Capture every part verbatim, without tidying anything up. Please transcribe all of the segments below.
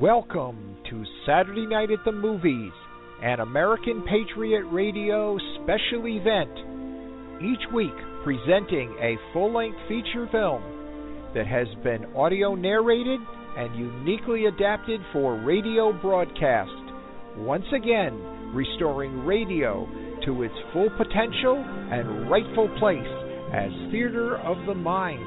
Welcome to Saturday Night at the Movies, an American Patriot Radio special event. Each week presenting a full-length feature film that has been audio narrated and uniquely adapted for radio broadcast. Once again, restoring radio to its full potential and rightful place as theater of the mind.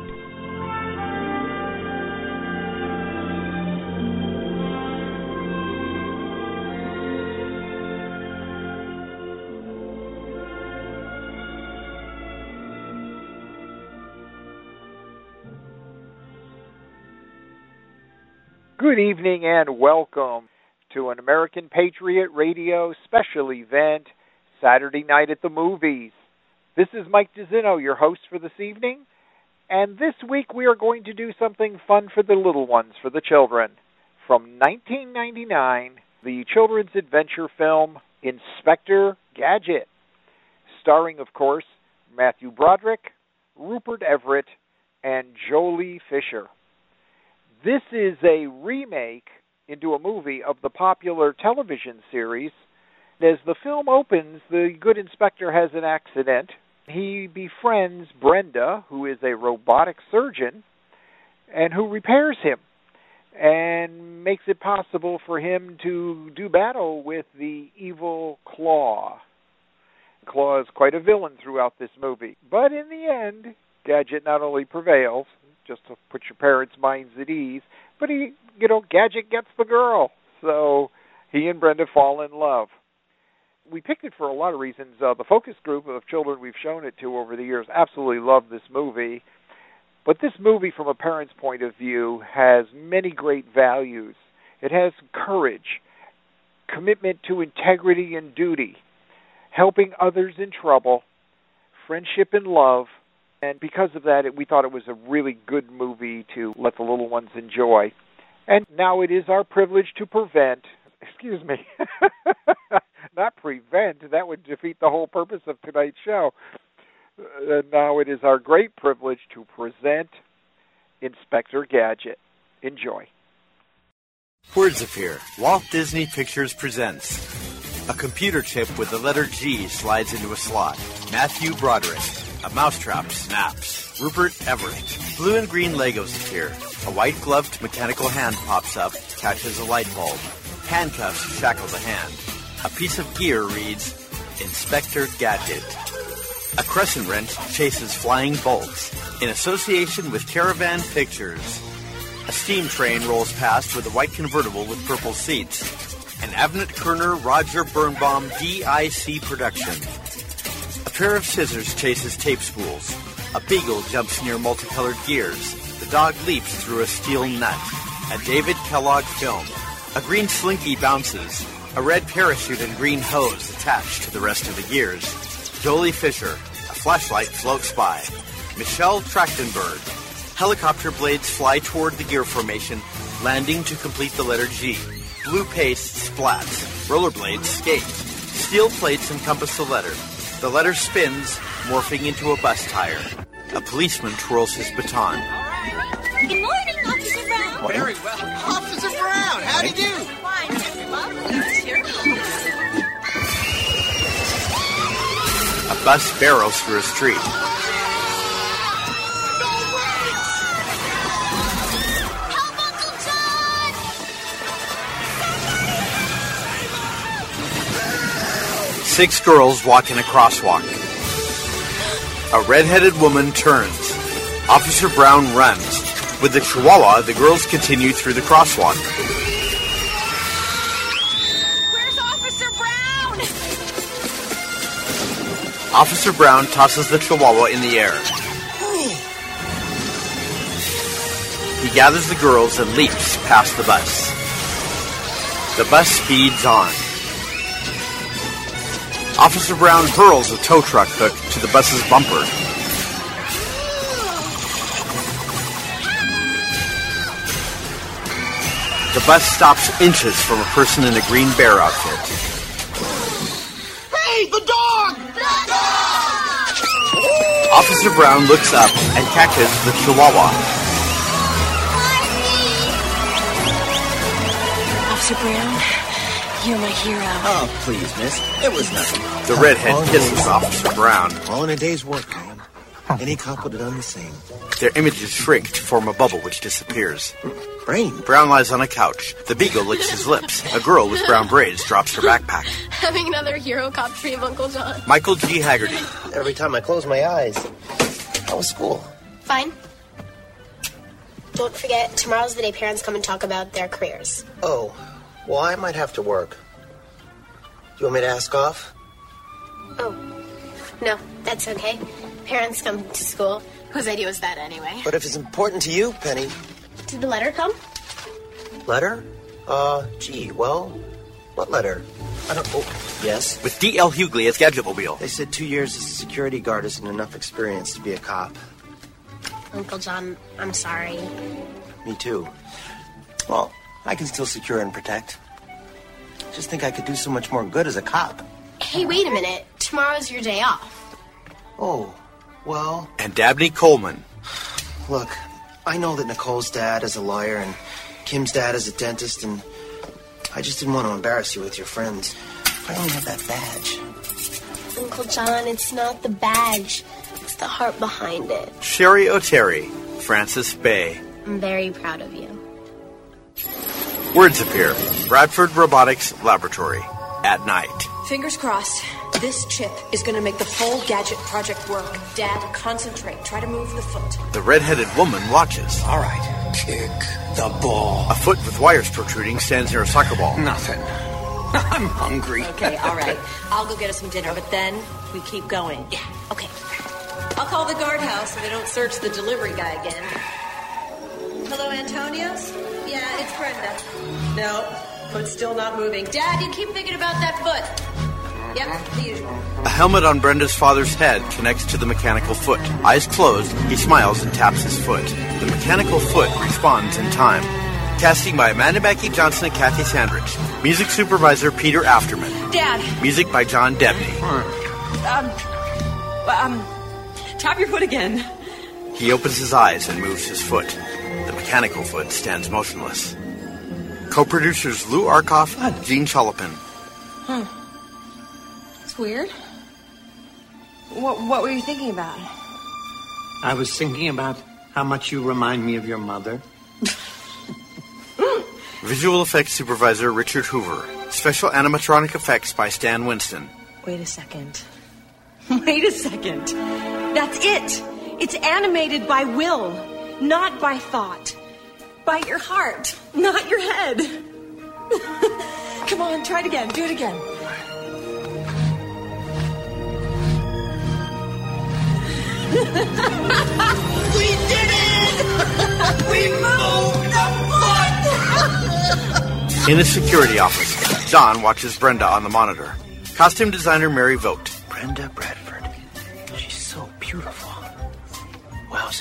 Good evening and welcome to an American Patriot Radio special event, Saturday Night at the Movies. This is Mike DeZinno, your host for this evening, and this week we are going to do something fun for the little ones, for the children. From nineteen ninety-nine, the children's adventure film Inspector Gadget, starring, of course, Matthew Broderick, Rupert Everett, and Joely Fisher. This is a remake into a movie of the popular television series. As the film opens, the good inspector has an accident. He befriends Brenda, who is a robotic surgeon, and who repairs him and makes it possible for him to do battle with the evil Claw. Claw is quite a villain throughout this movie. But in the end, Gadget not only prevails, just to put your parents' minds at ease, but he, you know, Gadget gets the girl. So he and Brenda fall in love. We picked it for a lot of reasons. Uh, the focus group of children we've shown it to over the years absolutely love this movie. But this movie, from a parent's point of view, has many great values. It has courage, commitment to integrity and duty, helping others in trouble, friendship and love. And because of that, it, we thought it was a really good movie to let the little ones enjoy. And now it is our privilege to prevent, excuse me, not prevent, that would defeat the whole purpose of tonight's show. Uh, now it is our great privilege to present Inspector Gadget. Enjoy. Words appear. Walt Disney Pictures presents. A computer chip with the letter G slides into a slot. Matthew Broderick. A mousetrap snaps. Rupert Everett. Blue and green Legos appear. A white-gloved mechanical hand pops up, catches a light bulb. Handcuffs shackle the hand. A piece of gear reads, Inspector Gadget. A crescent wrench chases flying bolts. In association with Caravan Pictures. A steam train rolls past with a white convertible with purple seats. An Avnet Kerner Roger Birnbaum D I C production. A pair of scissors chases tape spools. A beagle jumps near multicolored gears. The dog leaps through a steel nut. A David Kellogg film. A green slinky bounces. A red parachute and green hose attached to the rest of the gears. Joely Fisher. A flashlight floats by. Michelle Trachtenberg. Helicopter blades fly toward the gear formation, landing to complete the letter G. Blue paste splats. Rollerblades skate. Steel plates encompass the letter. The letter spins, morphing into a bus tire. A policeman twirls his baton. Good morning, Officer Brown. Oh, very well. Officer Brown, how do you do? Fine. A bus barrels through a street. Help, Uncle John! Six girls walk in a crosswalk. A red-headed woman turns. Officer Brown runs. With the chihuahua, the girls continue through the crosswalk. Where's Officer Brown? Officer Brown tosses the chihuahua in the air. He gathers the girls and leaps past the bus. The bus speeds on. Officer Brown hurls a tow truck hook to the bus's bumper. The bus stops inches from a person in a green bear outfit. Hey, the dog! The dog! Officer Brown looks up and catches the chihuahua. Officer Brown, you're my hero. Oh, please, miss. It was nothing. The redhead kisses Officer Brown. All in a day's work, man. Any cop would have done the same. Their images shrink to form a bubble which disappears. Brain. Brown lies on a couch. The beagle licks his lips. A girl with brown braids drops her backpack. Having another hero cop dream, Uncle John. Michael G. Haggerty. Every time I close my eyes. How was school? Fine. Don't forget, tomorrow's the day parents come and talk about their careers. Oh, well, I might have to work. You want me to ask off? Oh, no, that's okay. Parents come to school. Whose idea was that anyway? But if it's important to you, Penny. Did the letter come? Letter? Uh, gee, well, what letter? I don't... Oh, yes. With D L. Hughley as Gadgetmobile. They said two years as a security guard isn't enough experience to be a cop. Uncle John, I'm sorry. Me too. Well, I can still secure and protect. Just think I could do so much more good as a cop. Hey, wait a minute. Tomorrow's your day off. Oh, well... And Dabney Coleman. Look, I know that Nicole's dad is a lawyer and Kim's dad is a dentist, and I just didn't want to embarrass you with your friends. I only have that badge. Uncle John, it's not the badge. It's the heart behind it. Sherry O'Terry. Francis Bay. I'm very proud of you. Words appear. Bradford Robotics Laboratory. At night. Fingers crossed. This chip is going to make the whole gadget project work. Dad, concentrate. Try to move the foot. The red-headed woman watches. All right. Kick the ball. A foot with wires protruding stands near a soccer ball. Nothing. I'm hungry. Okay, all right. I'll go get us some dinner, but then we keep going. Yeah, okay. I'll call the guardhouse so they don't search the delivery guy again. Hello, Antonios? Yeah, it's Brenda. No, foot's still not moving. Dad, you keep thinking about that foot. Yep, the usual. A helmet on Brenda's father's head connects to the mechanical foot. Eyes closed, he smiles and taps his foot. The mechanical foot responds in time. Casting by Amanda Mackie Johnson and Kathy Sandrich. Music supervisor Peter Afterman. Dad. Music by John Debney. Um, um, tap your foot again. He opens his eyes and moves his foot. The mechanical foot stands motionless. Co-producers Lou Arkoff and Gene Cholopin. Hmm. It's weird. What, what were you thinking about? I was thinking about how much you remind me of your mother. Visual effects supervisor Richard Hoover. Special animatronic effects by Stan Winston. Wait a second. Wait a second. That's it. It's animated by will, not by thought. By your heart, not your head. Come on, try it again. Do it again. We did it! We moved the foot! In a security office, John watches Brenda on the monitor. Costume designer Mary Vogt. Brenda Bradford. She's so beautiful. Wowzer.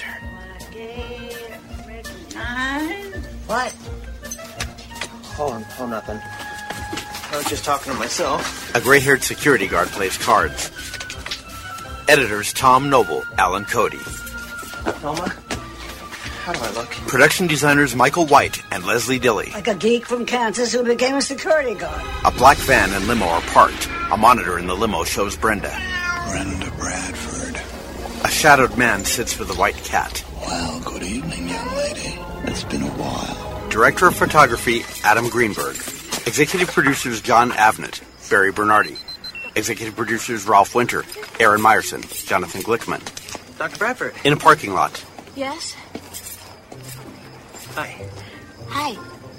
What? Oh, oh, nothing. I was just talking to myself. A gray-haired security guard plays cards. Editors Tom Noble, Alan Cody. Thelma, how do I look? Production designers Michael White and Leslie Dilley. Like a geek from Kansas who became a security guard. A black van and limo are parked. A monitor in the limo shows Brenda. Brenda Bradford. A shadowed man sits with a white cat. Well, good evening, young lady. It's been a while. Director of photography Adam Greenberg. Executive producers John Avnet, Barry Bernardi. Executive producers Ralph Winter, Aaron Meyerson, Jonathan Glickman. Doctor Bradford. In a parking lot. Yes? Hi. Hi.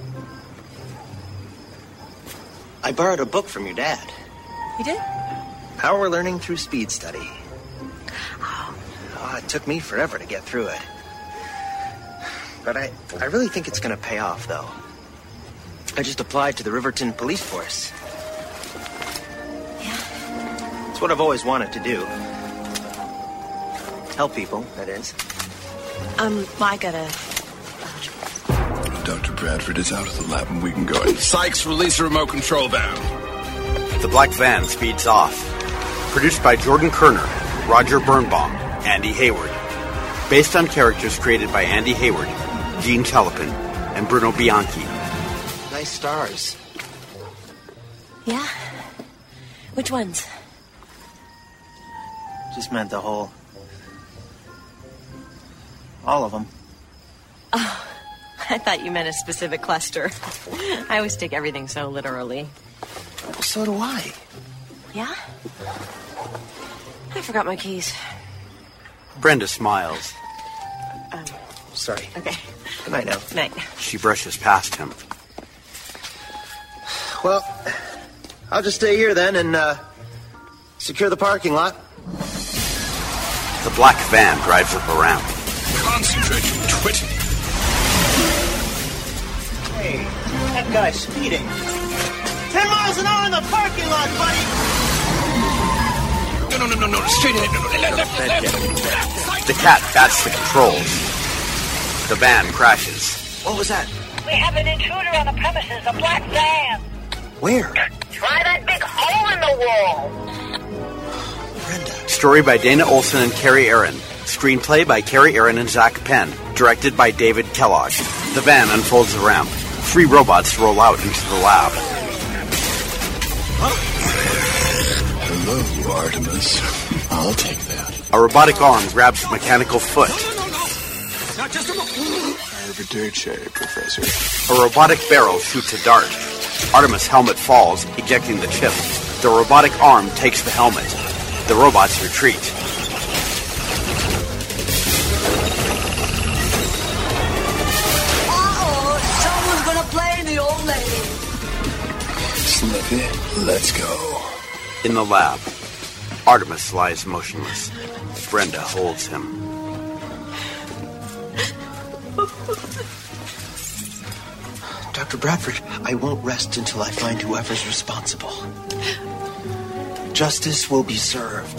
I borrowed a book from your dad. You did? Power Learning Through Speed Study. Oh, it took me forever to get through it. But I, I really think it's going to pay off, though. I just applied to the Riverton Police Force. Yeah? It's what I've always wanted to do. Help people, that is. Um, I gotta... Doctor Bradford is out of the lab and we can go in. Sykes, release the remote control valve. The black van speeds off. Produced by Jordan Kerner, Roger Birnbaum, Andy Hayward. Based on characters created by Andy Hayward, Gene Cholopin, and Bruno Bianchi. Nice stars. Yeah? Which ones? Just meant the whole... all of them. Oh, I thought you meant a specific cluster. I always take everything so literally. Well, so do I. Yeah? I forgot my keys. Brenda smiles. Um, Sorry. okay. Good night now. Night. She brushes past him. Well, I'll just stay here then and, uh, secure the parking lot. The black van drives up a ramp. Concentrate, you twit. Hey, that guy's speeding. Ten miles an hour in the parking lot, buddy! No, no, no, no, no, straight ahead. No, no, left, left, left, left. The cat bats the controls. The van crashes. What was that? We have an intruder on the premises, a black van. Where? Try that big hole in the wall. Brenda. Story by Dana Olson and Carrie Aaron. Screenplay by Carrie Aaron and Zach Penn. Directed by David Kellogg. The van unfolds the ramp. Three robots roll out into the lab. Hello, Artemis. I'll take that. A robotic arm grabs a mechanical foot. Not just a I have a dirt shape, Professor. A robotic barrel shoots a dart. Artemis' helmet falls, ejecting the chip. The robotic arm takes the helmet. The robots retreat. Uh-oh, someone's gonna play the old lady. Slippy, let's go. In the lab, Artemis lies motionless. Brenda holds him. Doctor Bradford, I won't rest until I find whoever's responsible. Justice will be served.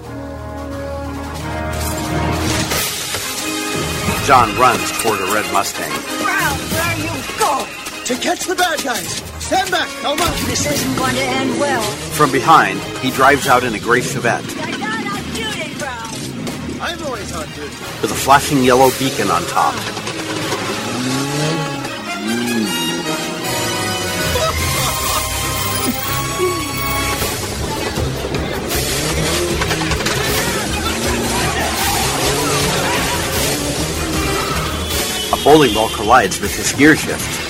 John runs toward a red Mustang. Brown, where are you going? To catch the bad guys! Stand back, Elma! This isn't going to end well. From behind, he drives out in a gray Chevette. You're not on duty, Brown. I'm always on duty. With a flashing yellow beacon on top. A bowling ball collides with his gear shift.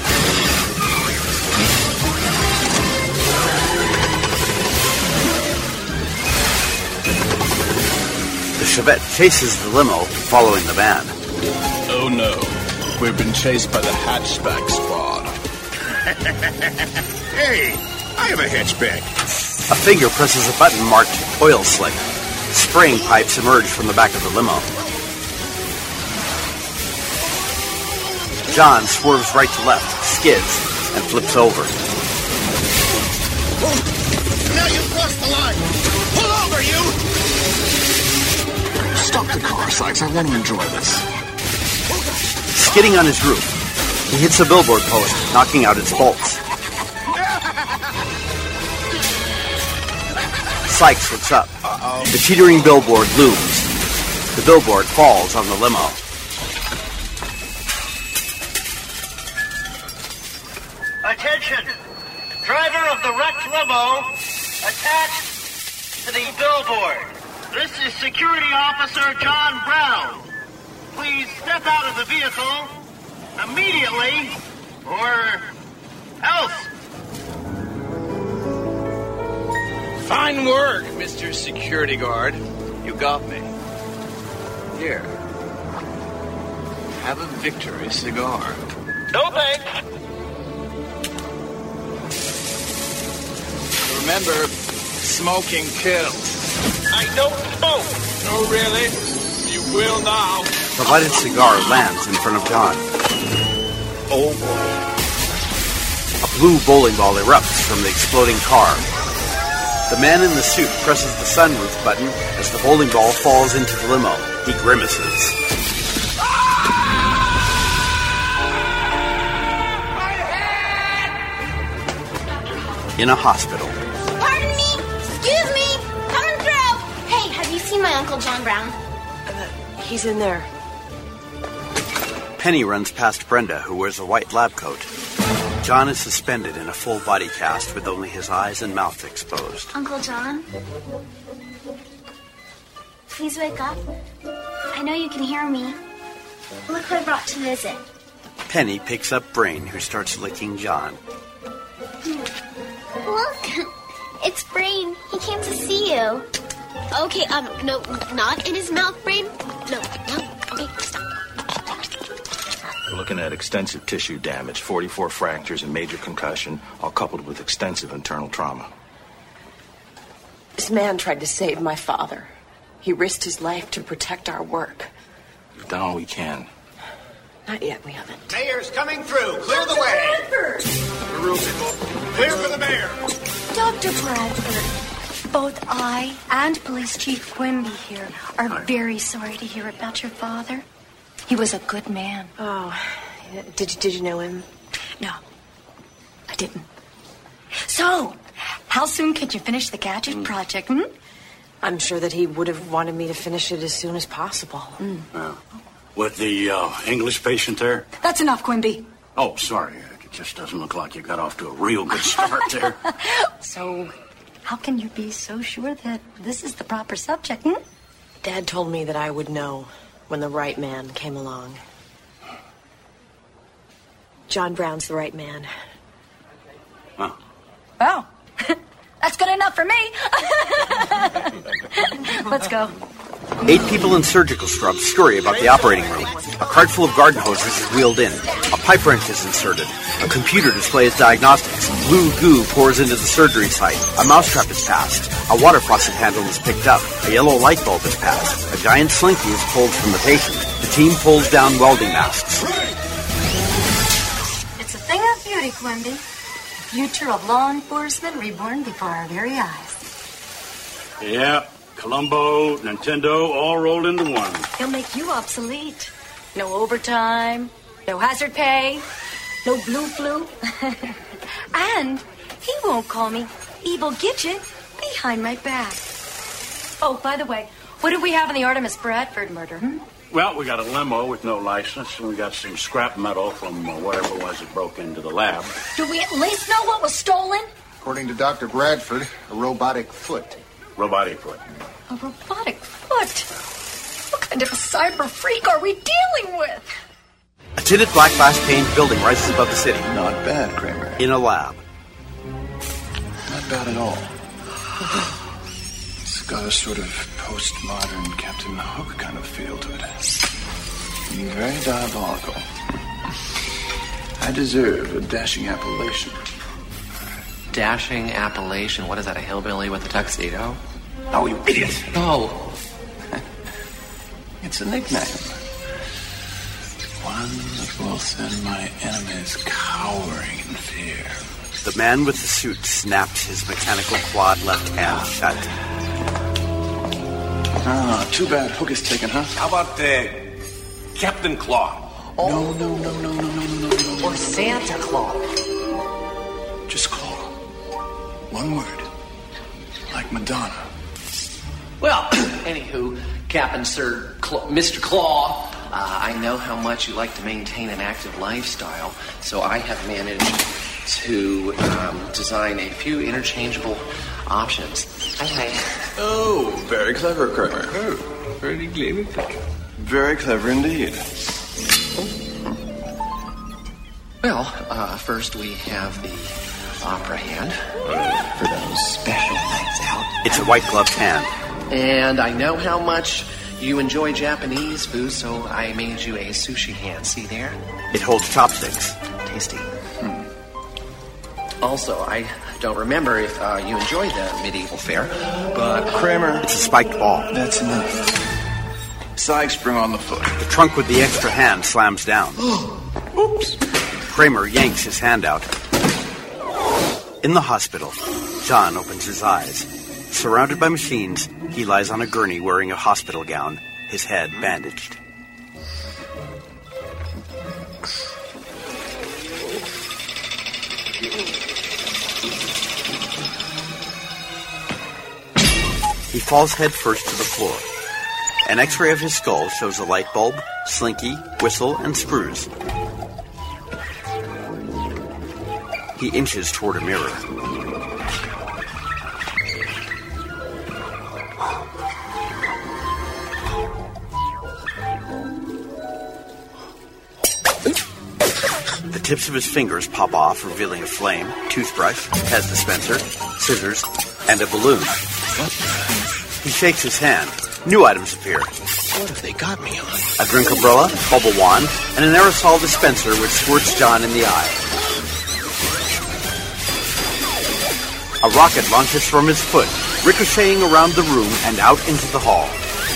The Chevette chases the limo, following the van. Oh no, we've been chased by the hatchback squad. Hey, I have a hatchback. A finger presses a button marked oil slick. Spraying pipes emerge from the back of the limo. John swerves right to left, skids, and flips over. Now you've crossed the line. Pull over, you! Stop the car, Sykes. I want to enjoy this. Skidding on his roof, he hits a billboard post, knocking out its bolts. Sykes looks up. Uh-oh. The teetering billboard looms. The billboard falls on the limo. Attention! Driver of the wrecked limo attached to the billboard. This is Security Officer John Brown. Please step out of the vehicle immediately or else. Fine work, Mister Security Guard. You got me. Here. Have a victory cigar. No thanks. Remember, smoking kills. I don't smoke. Oh, really? You will now. The lighted cigar lands in front of John. Oh boy. A blue bowling ball erupts from the exploding car. The man in the suit presses the sunroof button as the bowling ball falls into the limo. He grimaces. In a hospital. Pardon me? Excuse me? Coming through! Hey, have you seen my Uncle John Brown? Uh, he's in there. Penny runs past Brenda, who wears a white lab coat. John is suspended in a full body cast with only his eyes and mouth exposed. Uncle John? Please wake up. I know you can hear me. Look who I brought to visit. Penny picks up Brain, who starts licking John. Look, it's Brain. He came to see you. Okay, um, no, not in his mouth, Brain. No, no, okay, stop. We're looking at extensive tissue damage, forty-four fractures and major concussion, all coupled with extensive internal trauma. This man tried to save my father. He risked his life to protect our work. We've done all we can. Not yet, we haven't. Mayor's coming through. Clear the way. Clear for the mayor. Doctor Bradford, both I and Police Chief Quimby here are very sorry to hear about your father. He was a good man. Oh, did you, did you know him? No, I didn't. So, how soon could you finish the gadget mm. project, hmm? I'm sure that he would have wanted me to finish it as soon as possible. Mm. Uh, with the uh, English patient there? That's enough, Quimby. Oh, sorry. It just doesn't look like you got off to a real good start there. So, how can you be so sure that this is the proper subject, hmm? Dad told me that I would know when the right man came along. John Brown's the right man. Huh. Well, that's good enough for me. Let's go. Eight people in surgical scrubs scurry about the operating room. A cart full of garden hoses is wheeled in. A pipe wrench is inserted. A computer displays diagnostics. Blue goo pours into the surgery site. A mousetrap is passed. A water faucet handle is picked up. A yellow light bulb is passed. A giant slinky is pulled from the patient. The team pulls down welding masks. It's a thing of beauty, Quimby. Future of law enforcement reborn before our very eyes. Yeah, Columbo, Nintendo, all rolled into one. He'll make you obsolete. No overtime, no hazard pay, no blue flu. And he won't call me Evil Gidget behind my back. Oh, by the way, what did we have in the Artemis Bradford murder, hmm? Well, we got a limo with no license, and we got some scrap metal from uh, whatever it was that broke into the lab. Do we at least know what was stolen? According to Doctor Bradford, a robotic foot. Robotic foot. A robotic foot? What kind of a cyber freak are we dealing with? A tinted black glass paned building rises above the city. Not bad, Kramer. In a lab. Not bad at all. It's got a sort of postmodern Captain Hook kind of feel to it. Very diabolical. I deserve a dashing appellation. Dashing appellation? What is that, a hillbilly with a tuxedo? Oh, you idiot! Oh. It's a nickname. One that will send my enemies cowering in fear. The man with the suit snaps his mechanical clawed left hand shut. Ah, too bad Hook is taken, huh? How about uh, Captain Claw? Oh. No, no, no, no, no, no, no, no, no. Or Santa Claus. Just Claw. One word. Like Madonna. Well, anywho, Captain Sir Cl- Mister Claw, uh, I know how much you like to maintain an active lifestyle, so I have managed to um, design a few interchangeable options. Hi, hi. Oh, very clever, Kramer. Oh, very clever. Very clever indeed. Well, uh, first we have the opera hand uh, for those special nights out. It's a white-gloved hand. And I know how much you enjoy Japanese food, so I made you a sushi hand. See there? It holds chopsticks. Tasty. Hmm. Also, I don't remember if uh, you enjoyed the medieval fair, but Kramer, it's a spiked ball. That's enough. Sykes, bring on the foot. The trunk with the extra hand slams down. Oops. Kramer yanks his hand out. In the hospital, John opens his eyes. Surrounded by machines, he lies on a gurney wearing a hospital gown, his head bandaged. He falls headfirst to the floor. An x-ray of his skull shows a light bulb, slinky, whistle, and screws. He inches toward a mirror. The tips of his fingers pop off, revealing a flame, toothbrush, Pez dispenser, scissors, and a balloon. He shakes his hand. New items appear. What have they got me on? A drink umbrella, bubble wand, and an aerosol dispenser which squirts John in the eye. A rocket launches from his foot, ricocheting around the room and out into the hall.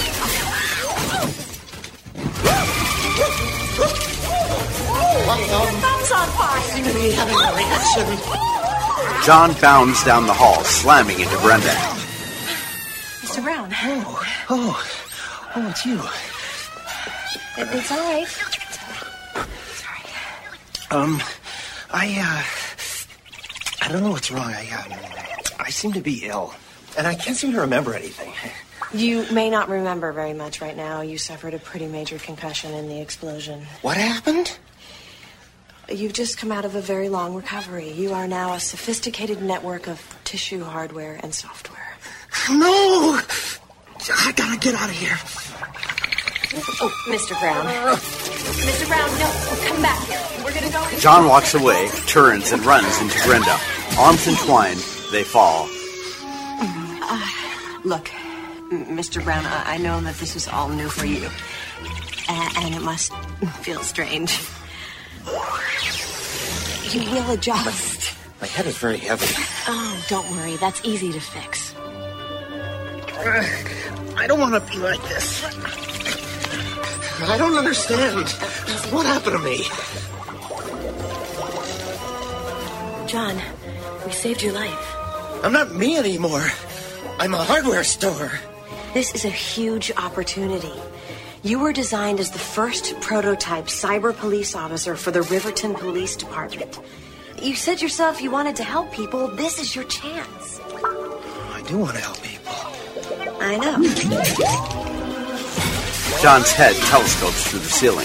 Thumb's on fire. Seem to be having a reaction. John bounds down the hall, slamming into Brenda. Mister Brown. Oh, oh, oh, it's you. It, it's all right. It's all right. Um, I, uh, I don't know what's wrong. I, uh, I seem to be ill, and I can't seem to remember anything. You may not remember very much right now. You suffered a pretty major concussion in the explosion. What happened? You've just come out of a very long recovery. You are now a sophisticated network of tissue hardware and software. No! I gotta get out of here. Oh, Mister Brown. Mister Brown, no, come back here. We're gonna go... John walks away, turns, and runs into Brenda. Arms entwined, they fall. Uh, look, Mister Brown, I, I know that this is all new for you. And, and it must feel strange. You will adjust. My head is very heavy. Oh, don't worry. That's easy to fix. I don't want to be like this. I don't understand. What happened to me? John, we saved your life. I'm not me anymore. I'm a hardware store. This is a huge opportunity. You were designed as the first prototype cyber police officer for the Riverton Police Department. You said yourself you wanted to help people. This is your chance. I do want to help people. I know. John's head telescopes through the ceiling.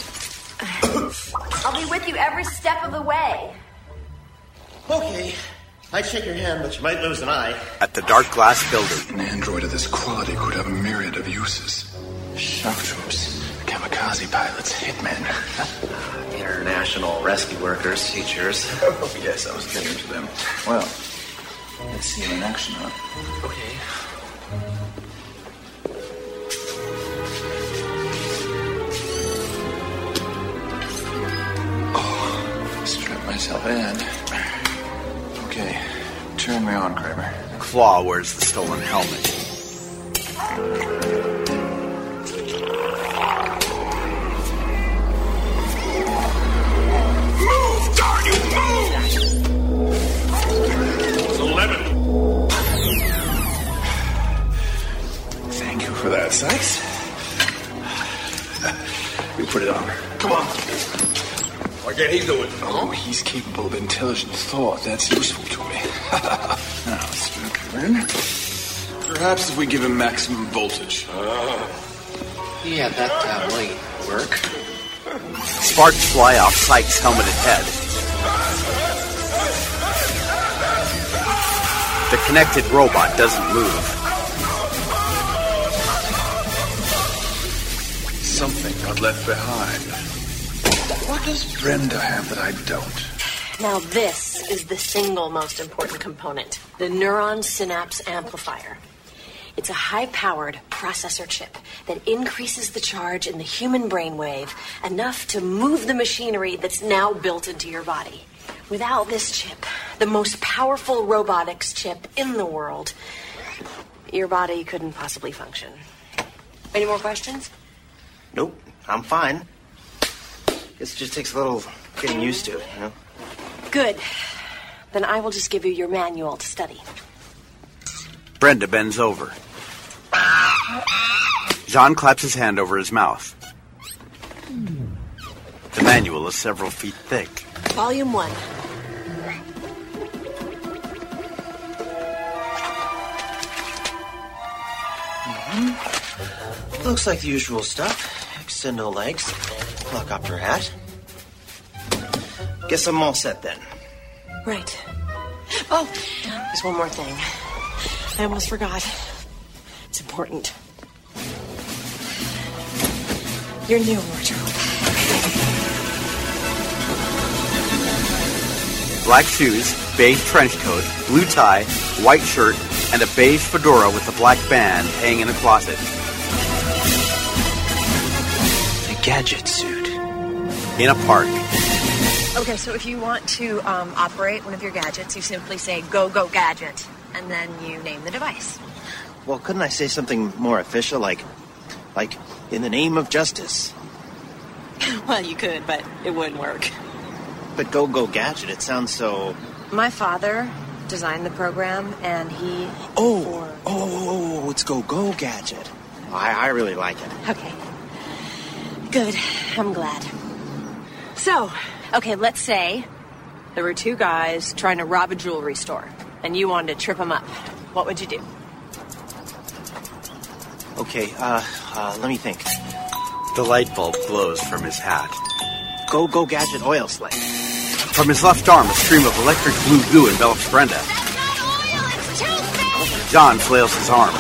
I'll be with you every step of the way. Okay. I'd shake your hand, but you might lose an eye. At the dark glass building. An android of this quality could have a myriad of uses. Shock troops, kamikaze pilots, hitmen. International rescue workers, teachers. Oh, yes, I was getting to them. Well, let's see him in action, huh? Okay. Oh, strap myself in. Okay, turn me on, Kramer. Claw wears the stolen helmet. Move, darn you, move! It's eleven. Thank you for that, Sykes. We put it on. Come on. Why can't he do it? Oh, he's capable of intelligent thought. That's useful to me. Now, strap her in. Perhaps if we give him maximum voltage. Uh, yeah, that uh, might work. Sparks fly off Sykes' helmeted head. The connected robot doesn't move. Something got left behind. What does Brenda have that I don't? Now this is the single most important component, the neuron synapse amplifier. It's a high-powered processor chip that increases the charge in the human brainwave enough to move the machinery that's now built into your body. Without this chip, the most powerful robotics chip in the world, your body couldn't possibly function. Any more questions? Nope, I'm fine. Guess it just takes a little getting used to, you know? Good. Then I will just give you your manual to study. Brenda bends over. John claps his hand over his mouth. The manual is several feet thick. Volume one. Mm-hmm. Looks like the usual stuff. Extend no legs. Helicopter hat. Guess I'm all set then. Right. Oh, there's one more thing. I almost forgot. It's important. Your new wardrobe. Black shoes, beige trench coat, blue tie, white shirt, and a beige fedora with a black band hang in a closet. The gadget suit. In a park. Okay, so if you want to um, operate one of your gadgets, you simply say, go, go, gadget, and then you name the device. Well, couldn't I say something more official, like, like, in the name of justice? Well, you could, but it wouldn't work. But Go Go Gadget, it sounds so... My father designed the program, and he... Oh, or... oh, it's Go Go Gadget. I, I really like it. Okay. Good. I'm glad. So, okay, let's say there were two guys trying to rob a jewelry store, and you wanted to trip them up. What would you do? Okay, uh, uh, let me think. The light bulb glows from his hat. Go Go Gadget oil slick. From his left arm, a stream of electric blue goo envelops Brenda. That's not oil, it's toothpaste! John flails his arms.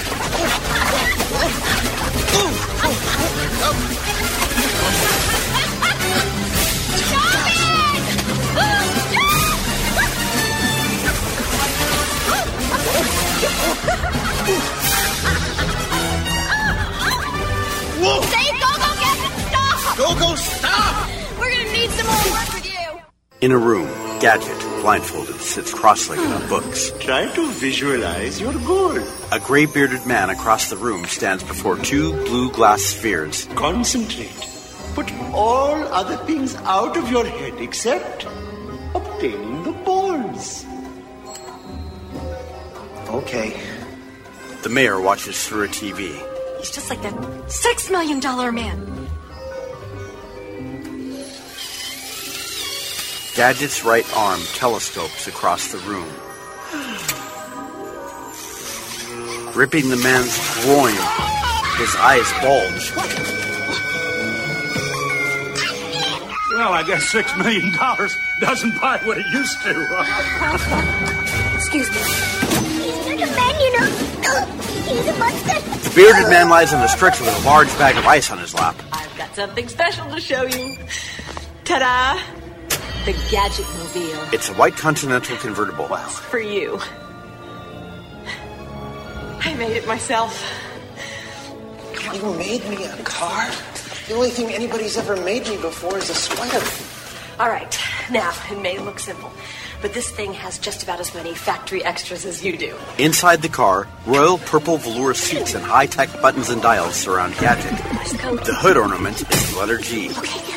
Whoa! Say Go Go Gadget, stop! Go Go, stop! We're gonna need some more work with you. In a room, Gadget, blindfolded, sits cross-legged on books. Try to visualize your goal. A gray-bearded man across the room stands before two blue glass spheres. Concentrate. Put all other things out of your head except obtaining the balls. Okay. The mayor watches through a T V. He's just like that six million dollar man. Gadget's right arm telescopes across the room. Gripping the man's groin, his eyes bulge. Well, I guess six million dollars doesn't buy what it used to. Excuse me. He's not a man, you know. He's a monster. The bearded man lies on a stretcher with a large bag of ice on his lap. I've got something special to show you. Ta-da! The Gadget-mobile. It's a white Continental convertible. Well, for you. I made it myself. You made me a car? The only thing anybody's ever made me before is a sweater. All right. Now, it may look simple, but this thing has just about as many factory extras as you do. Inside the car, royal purple velour seats and high-tech buttons and dials surround Gadget. The hood ornament is the letter G. Okay.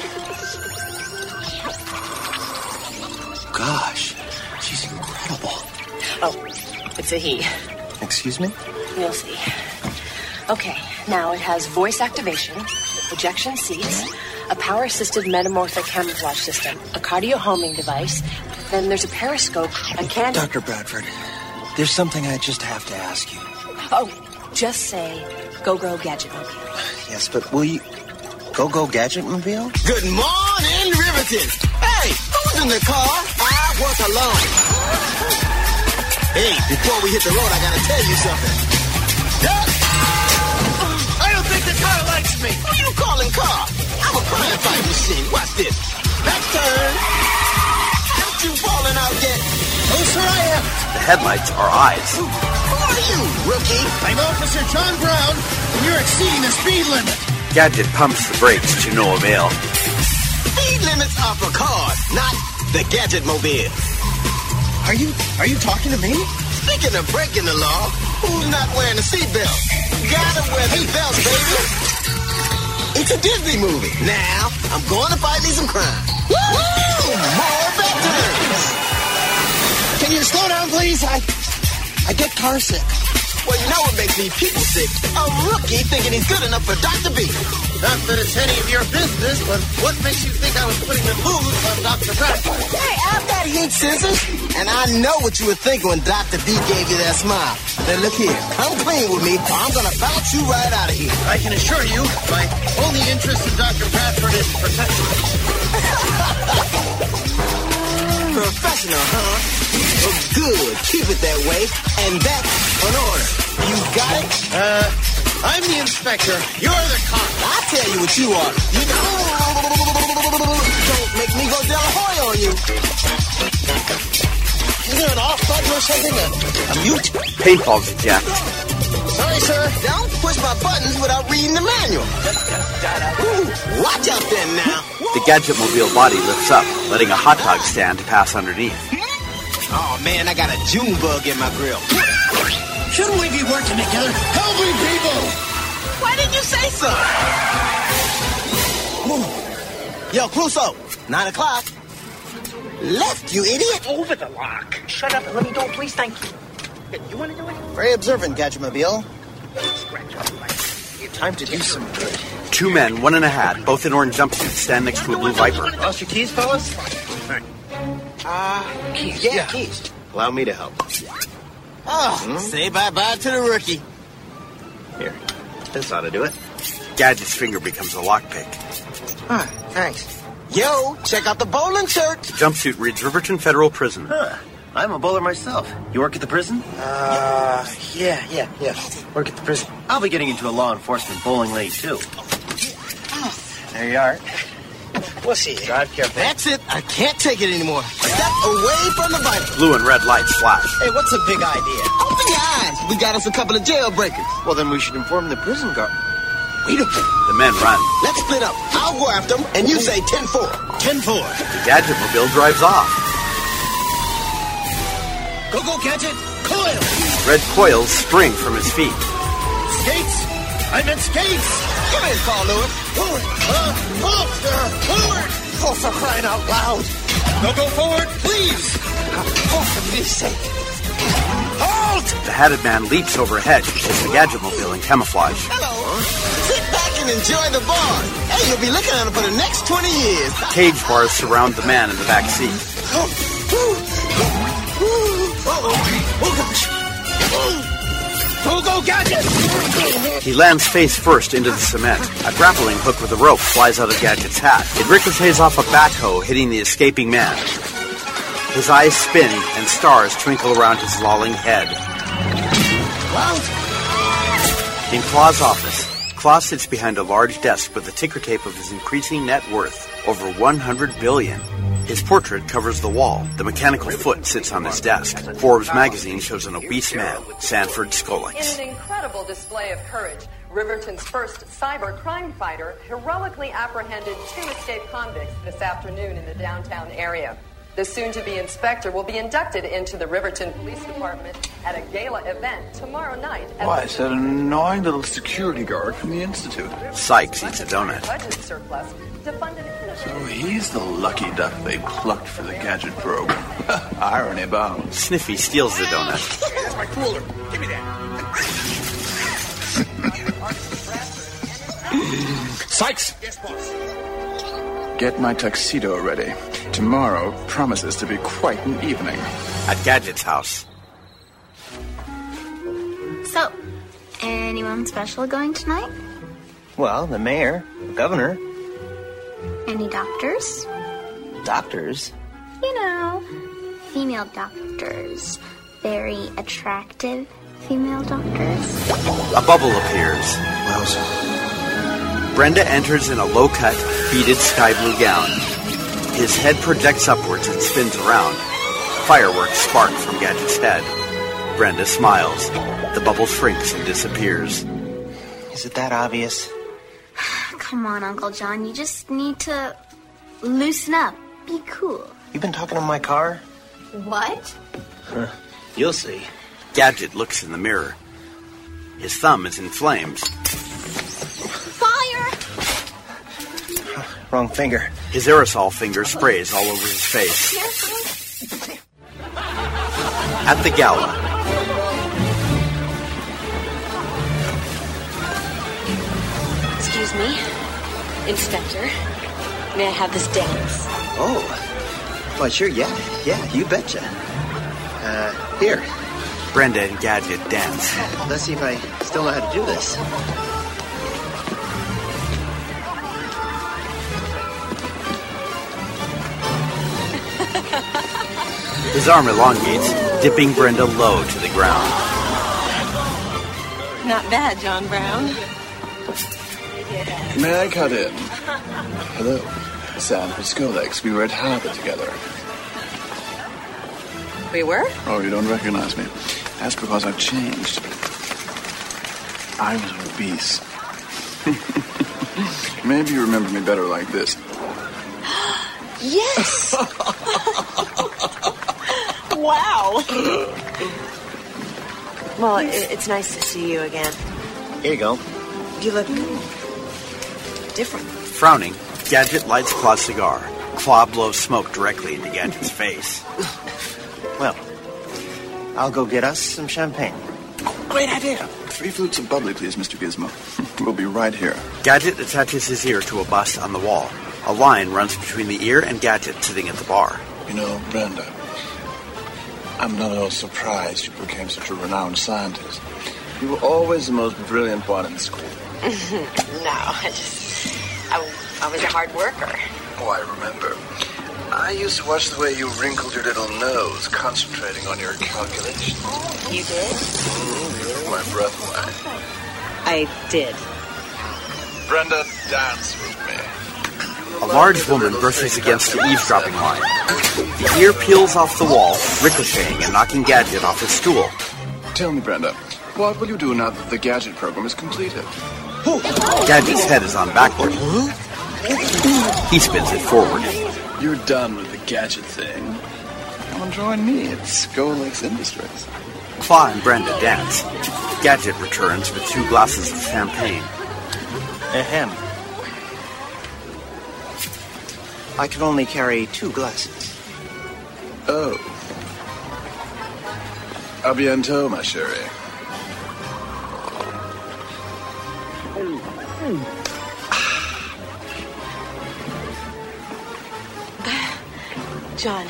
Gosh, she's incredible. Oh, it's a he. Excuse me? You'll see. Okay, now it has voice activation, ejection seats, a power-assisted metamorphic camouflage system, a cardio homing device, then there's a periscope, a can... Doctor Bradford, there's something I just have to ask you. Oh, just say, Go Go Gadget Mobile. Yes, but will you... Go Go Gadget Mobile? Good morning, Riverton. Hey, who's in the car? I work alone. Hey, before we hit the road, I gotta tell you something. I don't think the car likes me. Who you calling car? I'm a crime fight machine. Watch this. Back turn. Haven't you fallen out yet? Oh, sir, I am. The headlights are eyes. Who are you, rookie? I'm Officer John Brown, and you're exceeding the speed limit. Gadget pumps the brakes to no avail. Speed limits are for cars, not the Gadget Mobile. Are you are you talking to me? Speaking of breaking the law, who's not wearing a seatbelt? Gotta wear seatbelts, baby. It's a Disney movie. Now, I'm going to fight me some crime. Woo! More veterans! Can you slow down, please? I I get car sick. Well, you know what makes me people sick? A rookie thinking he's good enough for Doctor B. Not that it's any of your business, but what makes you think I was putting the booze on Doctor Bradford? Hey, I've got heat scissors, and I know what you were thinking when Doctor B gave you that smile. Then look here, come clean with me, or I'm gonna bounce you right out of here. I can assure you, my only interest in Doctor Bradford is protection. Professional, huh? Well, good. Keep it that way. And that's an order. You got it? Uh, I'm the inspector. You're the cop. I tell you what you are. You don't make me go Del Hoy on you. Is there an off button or something? A, a mute? Paintball's eject. Sorry, sir. Don't push my buttons without reading the manual. Ooh, watch out there now. The Gadgetmobile body lifts up, letting a hot dog stand pass underneath. Oh, man, I got a June bug in my grill. Shouldn't we be working together? Help me, people! Why didn't you say so? Ooh. Yo, Crusoe, nine o'clock. Left, you idiot. Over the lock. Shut up and let me go, please. Thank you. You want to do it? Very observant, Gadgetmobile. Time to do some good. Two men, one in a hat, both in orange jumpsuits, stand next to a blue Viper. Lost your keys, fellas? Ah, uh, keys. Yeah, yeah, keys. Allow me to help. Oh, hmm? Say bye-bye to the rookie. Here, this ought to do it. Gadget's finger becomes a lockpick. Ah, thanks. Yo, check out the bowling shirt. The jumpsuit reads Riverton Federal Prison. Huh. I'm a bowler myself. You work at the prison? Uh, yeah, yeah, yeah. Work at the prison. I'll be getting into a law enforcement bowling league, too. There you are. We'll see you. Drive careful. That's it. I can't take it anymore. Step away from the Viper. Blue and red lights flash. Hey, what's a big idea? Open your eyes. We got us a couple of jailbreakers. Well, then we should inform the prison guard. Wait a minute. The men run. Let's split up. I'll go after them, and you say ten four. ten four. The Gadgetmobile drives off. Go, go, Gadget! Coil! Red coils spring from his feet. Skates! I meant skates! Give me a call, Lewis. Forward! Uh, forward! Uh, forward! Oh, for crying out loud. No, go forward, please! Oh, for pity's sake. Halt! The hatted man leaps over a hedge and takes the Gadgetmobile in camouflage. Hello. Sit back and enjoy the bar. Hey, you'll be looking at him for the next twenty years. Cage bars surround the man in the back seat. Oh, oh gosh. Go, go, Gadget! He lands face first into the cement. A grappling hook with a rope flies out of Gadget's hat. It ricochets off a backhoe, hitting the escaping man. His eyes spin, and stars twinkle around his lolling head. In Claw's office, Claw sits behind a large desk with the ticker tape of his increasing net worth, over one hundred billion dollars. His portrait covers the wall. The mechanical foot sits on his desk. Forbes magazine shows an obese man, Sanford Skolix. In an incredible display of courage, Riverton's first cyber crime fighter heroically apprehended two escaped convicts this afternoon in the downtown area. The soon-to-be inspector will be inducted into the Riverton Police Department at a gala event tomorrow night. Why, it's that annoying little security guard from the Institute. Sykes eats a donut. Budget surplus to fund an So he's the lucky duck they plucked for the gadget program. Irony bound. Sniffy steals the donut. Here's my cooler. Give me that. Sykes! Yes, boss. Get my tuxedo ready. Tomorrow promises to be quite an evening. At Gadget's house. So, anyone special going tonight? Well, the mayor, the governor. Any doctors? Doctors? You know, female doctors. Very attractive female doctors. A bubble appears. Well, Brenda enters in a low-cut, beaded sky blue gown. His head projects upwards and spins around. Fireworks spark from Gadget's head. Brenda smiles. The bubble shrinks and disappears. Is it that obvious? Come on, Uncle John. You just need to loosen up. Be cool. You been talking to my car? What? Huh. You'll see. Gadget looks in the mirror. His thumb is in flames. Fire! Wrong finger. His aerosol finger sprays all over his face. At the gala. Excuse me, Inspector. May I have this dance? Oh. Well, sure, yeah. Yeah, you betcha. Uh, here. Brenda and Gadget dance. Let's see if I still know how to do this. His arm elongates, dipping Brenda low to the ground. Not bad, John Brown. May I cut in? Hello, Sam Piscolex. We were at Harvard together. We were? Oh, you don't recognize me. That's because I've changed. I was obese. Maybe you remember me better like this. Yes! Wow! Well, it, it's nice to see you again. Here you go. You look different. Frowning, Gadget lights Claw's cigar. Claw blows smoke directly into Gadget's face. Well, I'll go get us some champagne. Great idea. Three flutes of bubbly, please, Mister Gizmo. We'll be right here. Gadget attaches his ear to a bust on the wall. A line runs between the ear and Gadget sitting at the bar. You know, Brenda, I'm not at all surprised you became such a renowned scientist. You were always the most brilliant one in school. No, I just... I, I was a hard worker. Oh, I remember. I used to watch the way you wrinkled your little nose, concentrating on your calculations. You did? Mm, you took my breath away. I did. Brenda, dance with me. A large woman brushes against the eavesdropping line. The ear peels off the wall, ricocheting and knocking Gadget off his stool. Tell me, Brenda, what will you do now that the Gadget program is completed? Gadget's head is on backward. He spins it forward. You're done with the Gadget thing. Come and join me at Scolex Industries. Claw and Brenda dance. Gadget returns with two glasses of champagne. Ahem. I can only carry two glasses. Oh. A bientôt, ma chérie. John,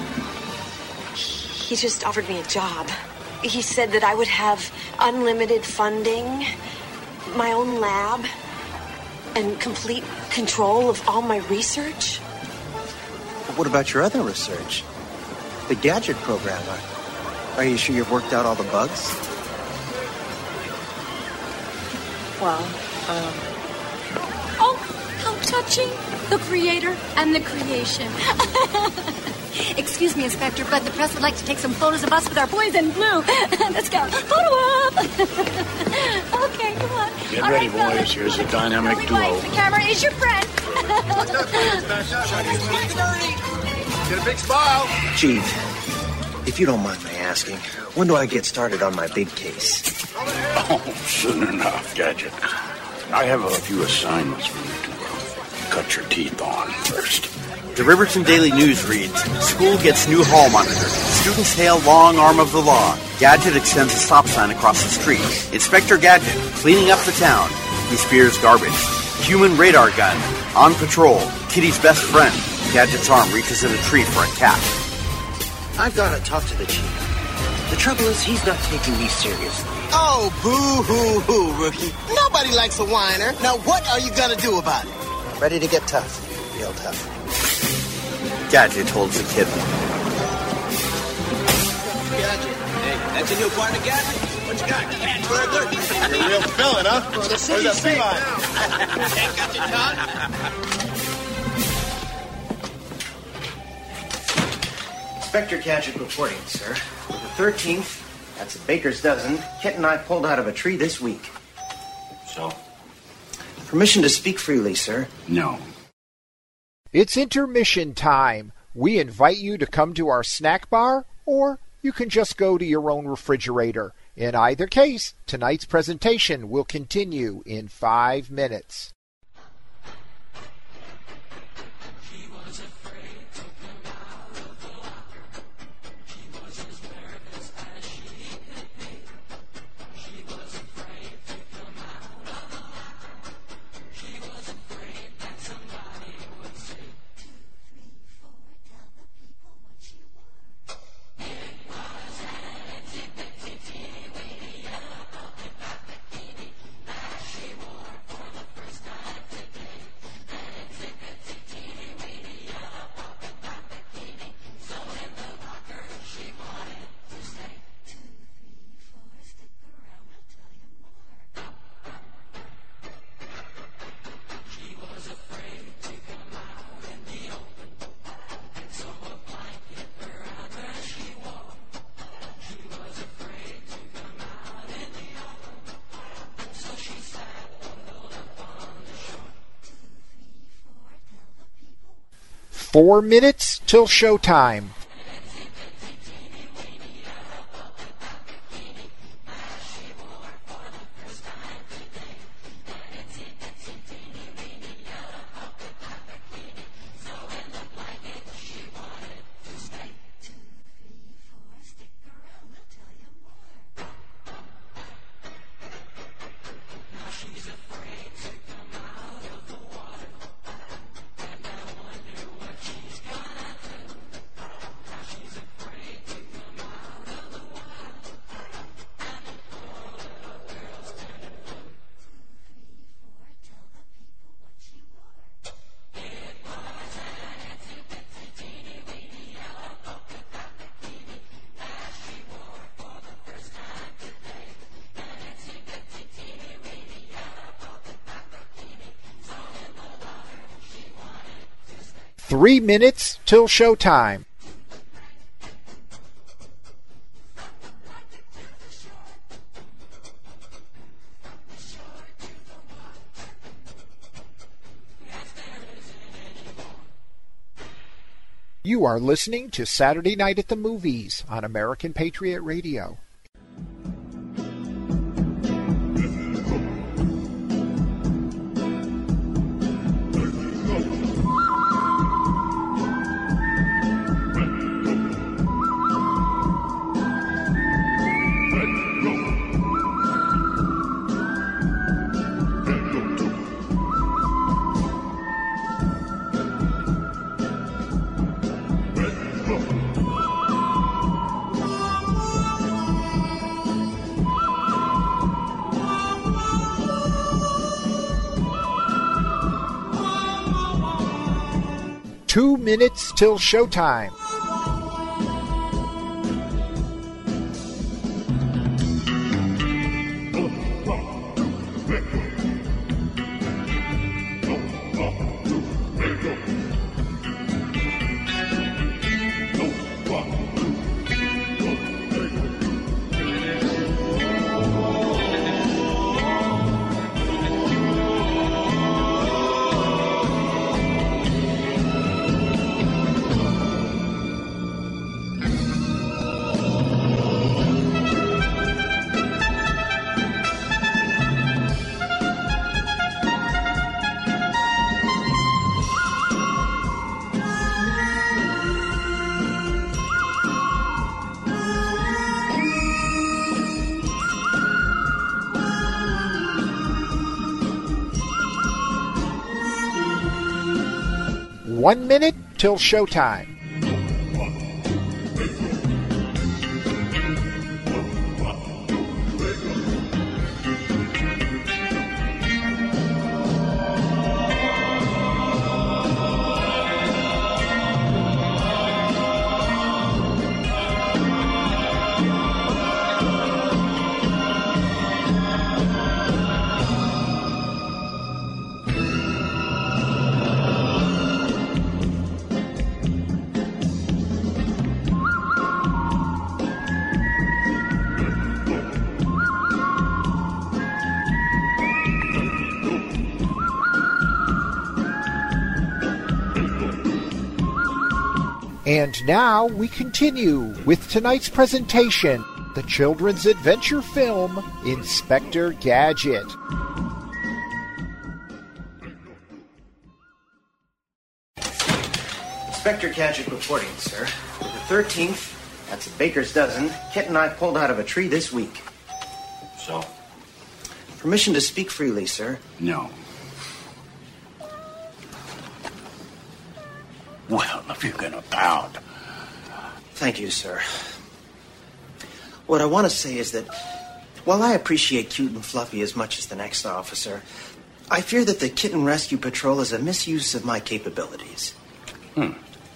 he just offered me a job. He said that I would have unlimited funding, my own lab, and complete control of all my research. But what about your other research? The Gadget program. Are you sure you've worked out all the bugs? Well, um... Oh, how touching. The creator and the creation. Excuse me, Inspector, but the press would like to take some photos of us with our boys in blue. Let's go. Photo op! Okay, come on. Get All ready, right, boys. Here's a dynamic Really duo. nice. The camera is your friend. Get a big smile. Chief, if you don't mind my asking, when do I get started on my big case? Oh, soon enough, Gadget. I have a few assignments for you to uh, cut your teeth on first. The Riverton Daily News reads, school gets new hall monitor. Students hail long arm of the law. Gadget extends a stop sign across the street. Inspector Gadget, cleaning up the town. He spears garbage. Human radar gun. On patrol. Kitty's best friend. Gadget's arm reaches in a tree for a cat. I've got to talk to the chief. The trouble is, he's not taking me seriously. Oh, boo-hoo-hoo, rookie. Nobody likes a whiner. Now, what are you going to do about it? Ready to get tough. Real tough. Gadget holds the kid. Gadget. Hey, that's a new partner, Gadget? What you got? Cat burglar? You're a real villain, huh? Where's that feline? Ain't got your tongue? Inspector Gadget reporting, sir. For the thirteenth, that's a baker's dozen, Kit and I pulled out of a tree this week. So? Permission to speak freely, sir. No. It's intermission time. We invite you to come to our snack bar, or you can just go to your own refrigerator. In either case, tonight's presentation will continue in five minutes. Four minutes till showtime. Three minutes till showtime. You are listening to Saturday Night at the Movies on American Patriot Radio. Two minutes till showtime. One minute till showtime. And now we continue with tonight's presentation, the children's adventure film, Inspector Gadget. Inspector Gadget reporting, sir. The thirteenth, that's a baker's dozen, Kit and I pulled out of a tree this week. So? Permission to speak freely, sir. No. Well, if you're gonna pound. Thank you, sir. What I want to say is that while I appreciate Cute and Fluffy as much as the next officer, I fear that the Kitten Rescue Patrol is a misuse of my capabilities. Hmm.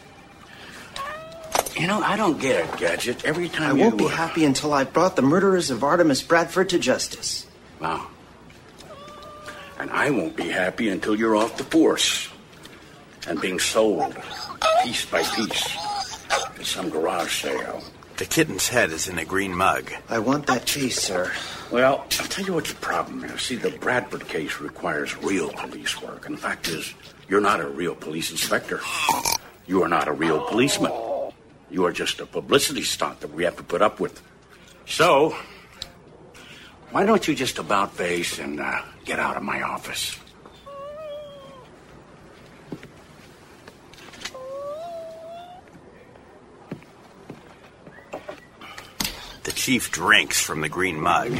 You know, I don't get it, Gadget. Every time I you... won't be happy until I've brought the murderers of Artemis Bradford to justice. Wow. And I won't be happy until you're off the force and being sold piece by piece at some garage sale. The kitten's head is in a green mug. I want that case, sir. Well, I'll tell you what the problem is. See, the Bradford case requires real police work. And the fact is, you're not a real police inspector. You are not a real policeman. You are just a publicity stunt that we have to put up with. So, why don't you just about face and uh, get out of my office? The chief drinks from the green mug.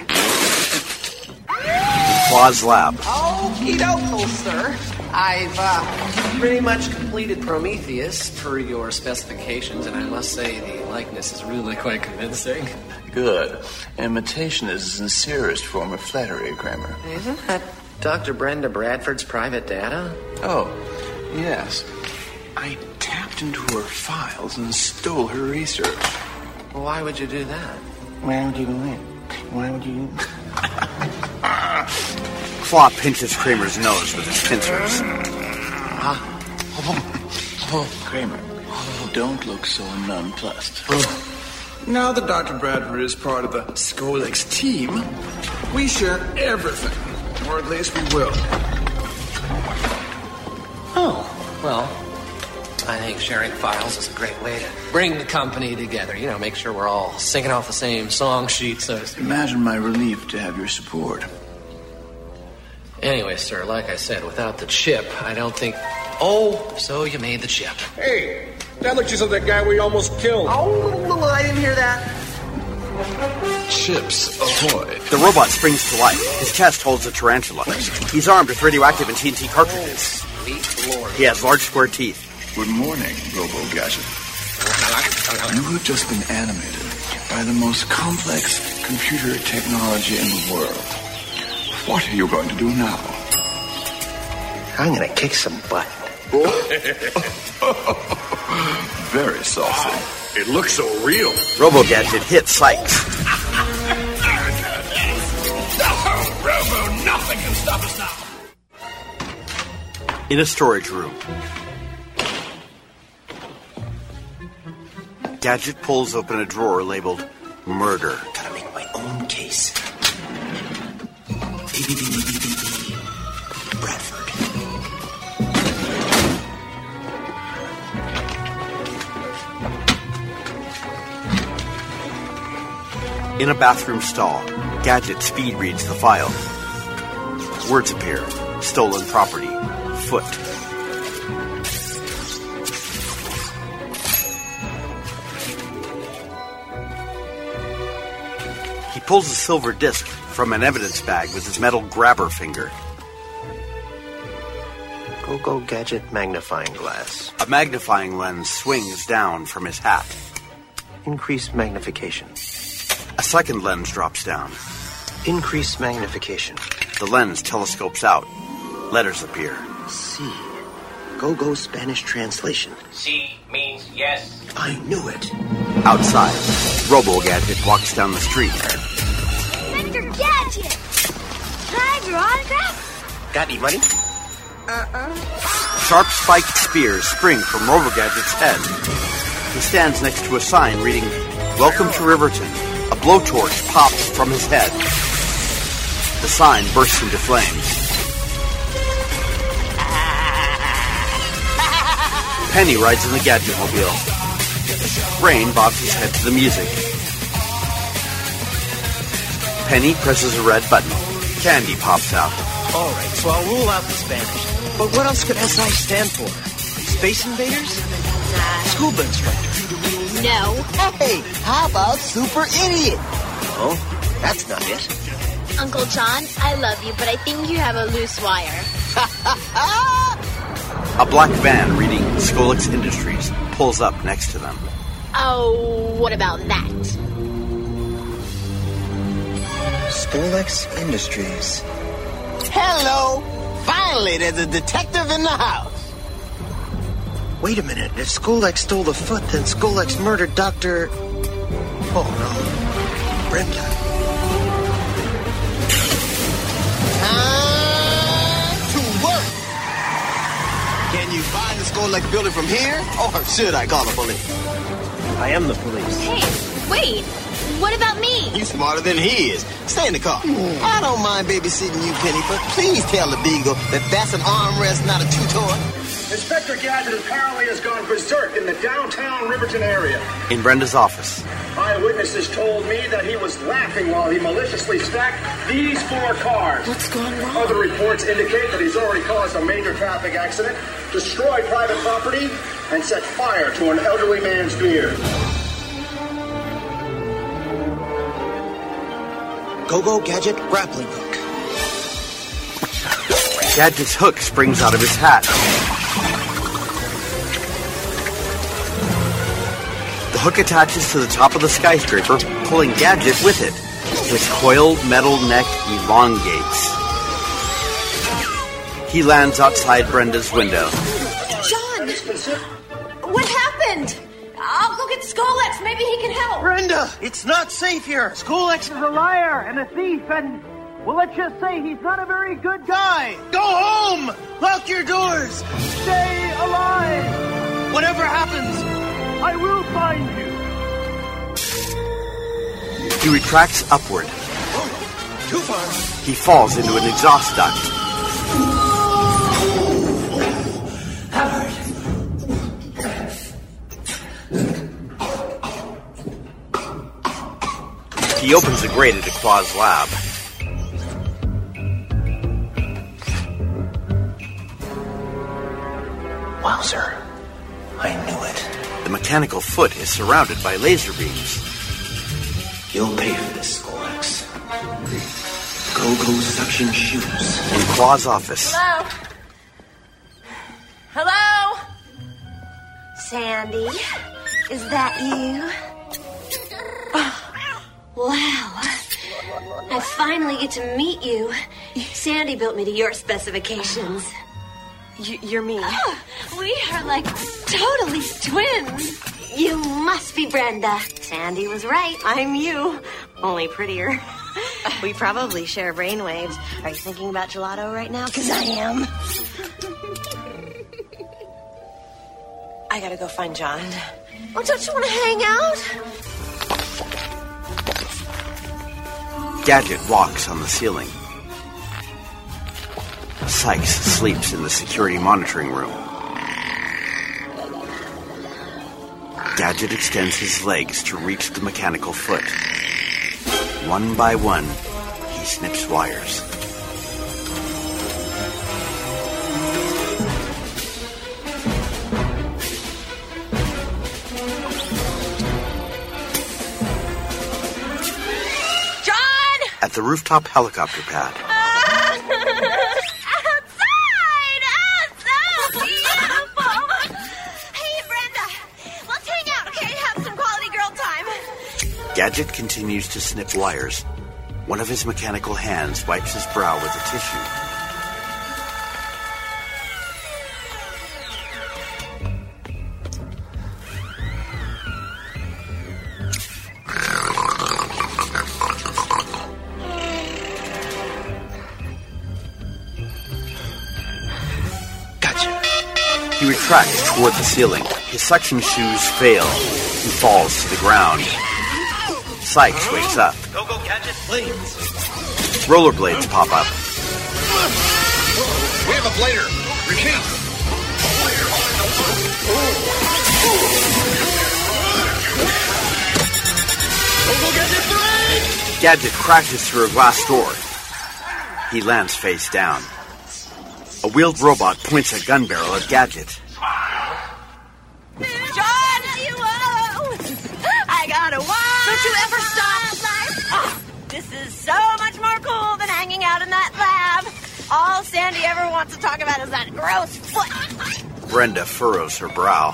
Claw's lab. Okie doke, sir. I've uh, pretty much completed Prometheus per your specifications, and I must say the likeness is really quite convincing. Good. Imitation is the sincerest form of flattery, Kramer. Isn't that Doctor Brenda Bradford's private data? Oh, yes. I tapped into her files and stole her research. Well, why would you do that? Why would you do that? Why would you... Claw pinches Kramer's nose with his pincers. Huh? Oh, oh, Kramer, don't look so nonplussed. Now that Doctor Bradford is part of the Skolex team, we share everything. Or at least we will. Oh, well, I think sharing files is a great way to bring the company together. You know, make sure we're all singing off the same song sheet, so to speak. Imagine my relief to have your support. Anyway, sir, like I said, without the chip, I don't think... Oh, so you made the chip. Hey, that looks just like that guy we almost killed. Oh, I didn't hear that. Chips ahoy. The robot springs to life. His chest holds a tarantula. He's armed with radioactive and T N T cartridges. Sweet Lord. He has large square teeth. Good morning, Robo-Gadget. You have just been animated by the most complex computer technology in the world. What are you going to do now? I'm going to kick some butt. Very saucy. It looks so real. Robo-Gadget hits Sykes. Robo, nothing can stop us now. In a storage room. Gadget pulls open a drawer labeled Murder. Gotta make my own case. Bradford. In a bathroom stall, Gadget speed reads the file. Words appear. Stolen property. Foot. He pulls a silver disc from an evidence bag with his metal grabber finger. Go-Go Gadget magnifying glass. A magnifying lens swings down from his hat. Increase magnification. A second lens drops down. Increase magnification. The lens telescopes out. Letters appear. C. Go-Go Spanish translation. C means yes. I knew it. Outside, Robo-Gadget walks down the street. Mister Gadget! Can I have your autograph? Got any money? Uh-uh. Sharp spiked spears spring from Robo-Gadget's head. He stands next to a sign reading, Welcome to Riverton. A blowtorch pops from his head. The sign bursts into flames. Penny rides in the Gadget-mobile. Brain bobs his head to the music. Penny presses a red button. Candy pops out. All right, so I'll rule out the Spanish. But what else could S I stand for? Space Invaders? Nah. Scuba Instructor? No. Hey, how about Super Idiot? Oh, that's not it. Uncle John, I love you, but I think you have a loose wire. A black van reading Skolex Industries pulls up next to them. Oh, what about that? Skolex Industries. Hello! Finally, there's a detective in the house. Wait a minute. If Skolex stole the foot, then Skolex murdered Doctor... Oh, no. Brenda. Time to work! Can you find the Skolex building from here? Or should I call the police? I am the police. Hey, wait. What about me? You smarter than he is. Stay in the car. I don't mind babysitting you, Penny, but please tell the Beagle that that's an armrest, not a two-toy. Inspector Gadget apparently has gone berserk in the downtown Riverton area. In Brenda's office. Eyewitnesses told me that he was laughing while he maliciously stacked these four cars. What's gone wrong? Other reports indicate that he's already caused a major traffic accident, destroyed private property, and set fire to an elderly man's beard. Go-Go Gadget grappling hook. Gadget's hook springs out of his hat. The hook attaches to the top of the skyscraper, pulling Gadget with it. His coiled metal neck elongates. He lands outside Brenda's window. John! What happened? I'll go get Skolex. Maybe he can help. Brenda, it's not safe here. Skolex is a liar and a thief, and well, let's just say he's not a very good guy. Go home! Lock your doors! Stay alive! Whatever happens, I will find you. He retracts upward. Oh, too far. He falls into an exhaust duct. He opens the grate at Aqua's lab. Wowzer. I knew it. The mechanical foot is surrounded by laser beams. You'll pay for this, Skolex. Go-Go suction shoes. In Claw's office. Hello? Hello? Sandy, is that you? Oh, wow. I finally get to meet you. Sandy built me to your specifications. Y- you're me. Oh, we are like totally twins. You must be Brenda. Sandy was right. I'm you. Only prettier. We probably share brainwaves. Are you thinking about gelato right now? Because I am. I gotta go find John. Oh, don't you want to hang out? Gadget walks on the ceiling. Sykes sleeps in the security monitoring room. Gadget extends his legs to reach the mechanical foot. One by one, he snips wires. John! At the rooftop helicopter pad. Gadget continues to snip wires. One of his mechanical hands wipes his brow with a tissue. Gotcha. He retracts toward the ceiling. His suction shoes fail. He falls to the ground. Sykes wakes up. Go-Go Gadget, please. Rollerblades pop up. We have a blader. Repeat. Go-Go Gadget, break! Gadget crashes through a glass door. He lands face down. A wheeled robot points a gun barrel at Gadget. John! I got a wire! Don't you ever stop! Oh, this is so much more cool than hanging out in that lab. All Sandy ever wants to talk about is that gross foot. Brenda furrows her brow.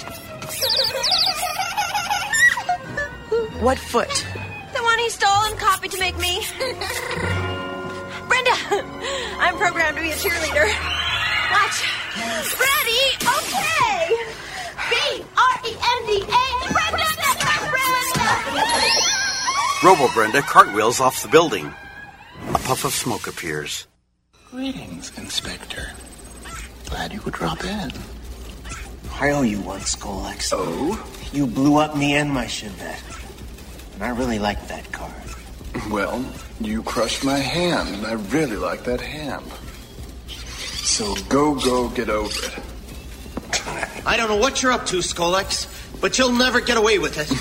What foot? The one he stole and copied to make me. Brenda, I'm programmed to be a cheerleader. Watch. Ready? Okay. B R E N D A. Brenda, Brenda. Robo Brenda cartwheels off the building. A puff of smoke appears. Greetings, Inspector. Glad you could drop in. I owe you one, Skolex. Oh? You blew up me and my Chevette. And I really liked that car. Well, you crushed my hand, and I really like that ham. So go, go, get over it. I don't know what you're up to, Skolex, but you'll never get away with it.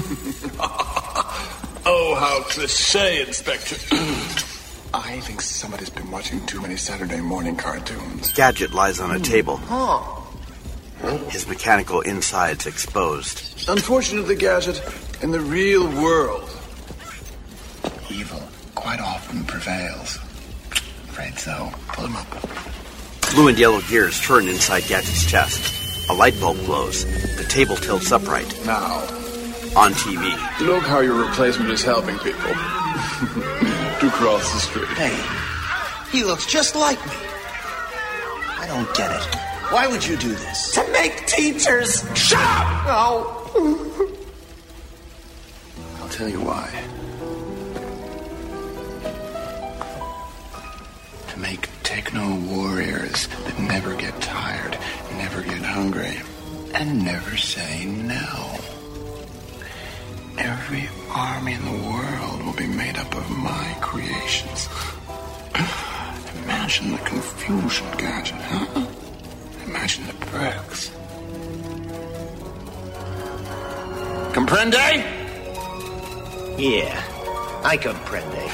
Oh, how cliche, Inspector. I think somebody's been watching too many Saturday morning cartoons. Gadget lies on a table. Huh. His mechanical insides exposed. Unfortunately, Gadget, in the real world, evil quite often prevails. Afraid so. Pull him up. Blue and yellow gears turn inside Gadget's chest. A light bulb glows. The table tilts upright. Now. On T V. Look how your replacement is helping people. To cross the street. Hey, he looks just like me. I don't get it. Why would you do this? To make teachers. Shut up! No. I'll tell you why. To make techno warriors that never get tired, never get hungry, and never say no. Every army in the world will be made up of my creations. Imagine the confusion, Gadget, huh? Imagine the perks. Comprende? Yeah, I comprende.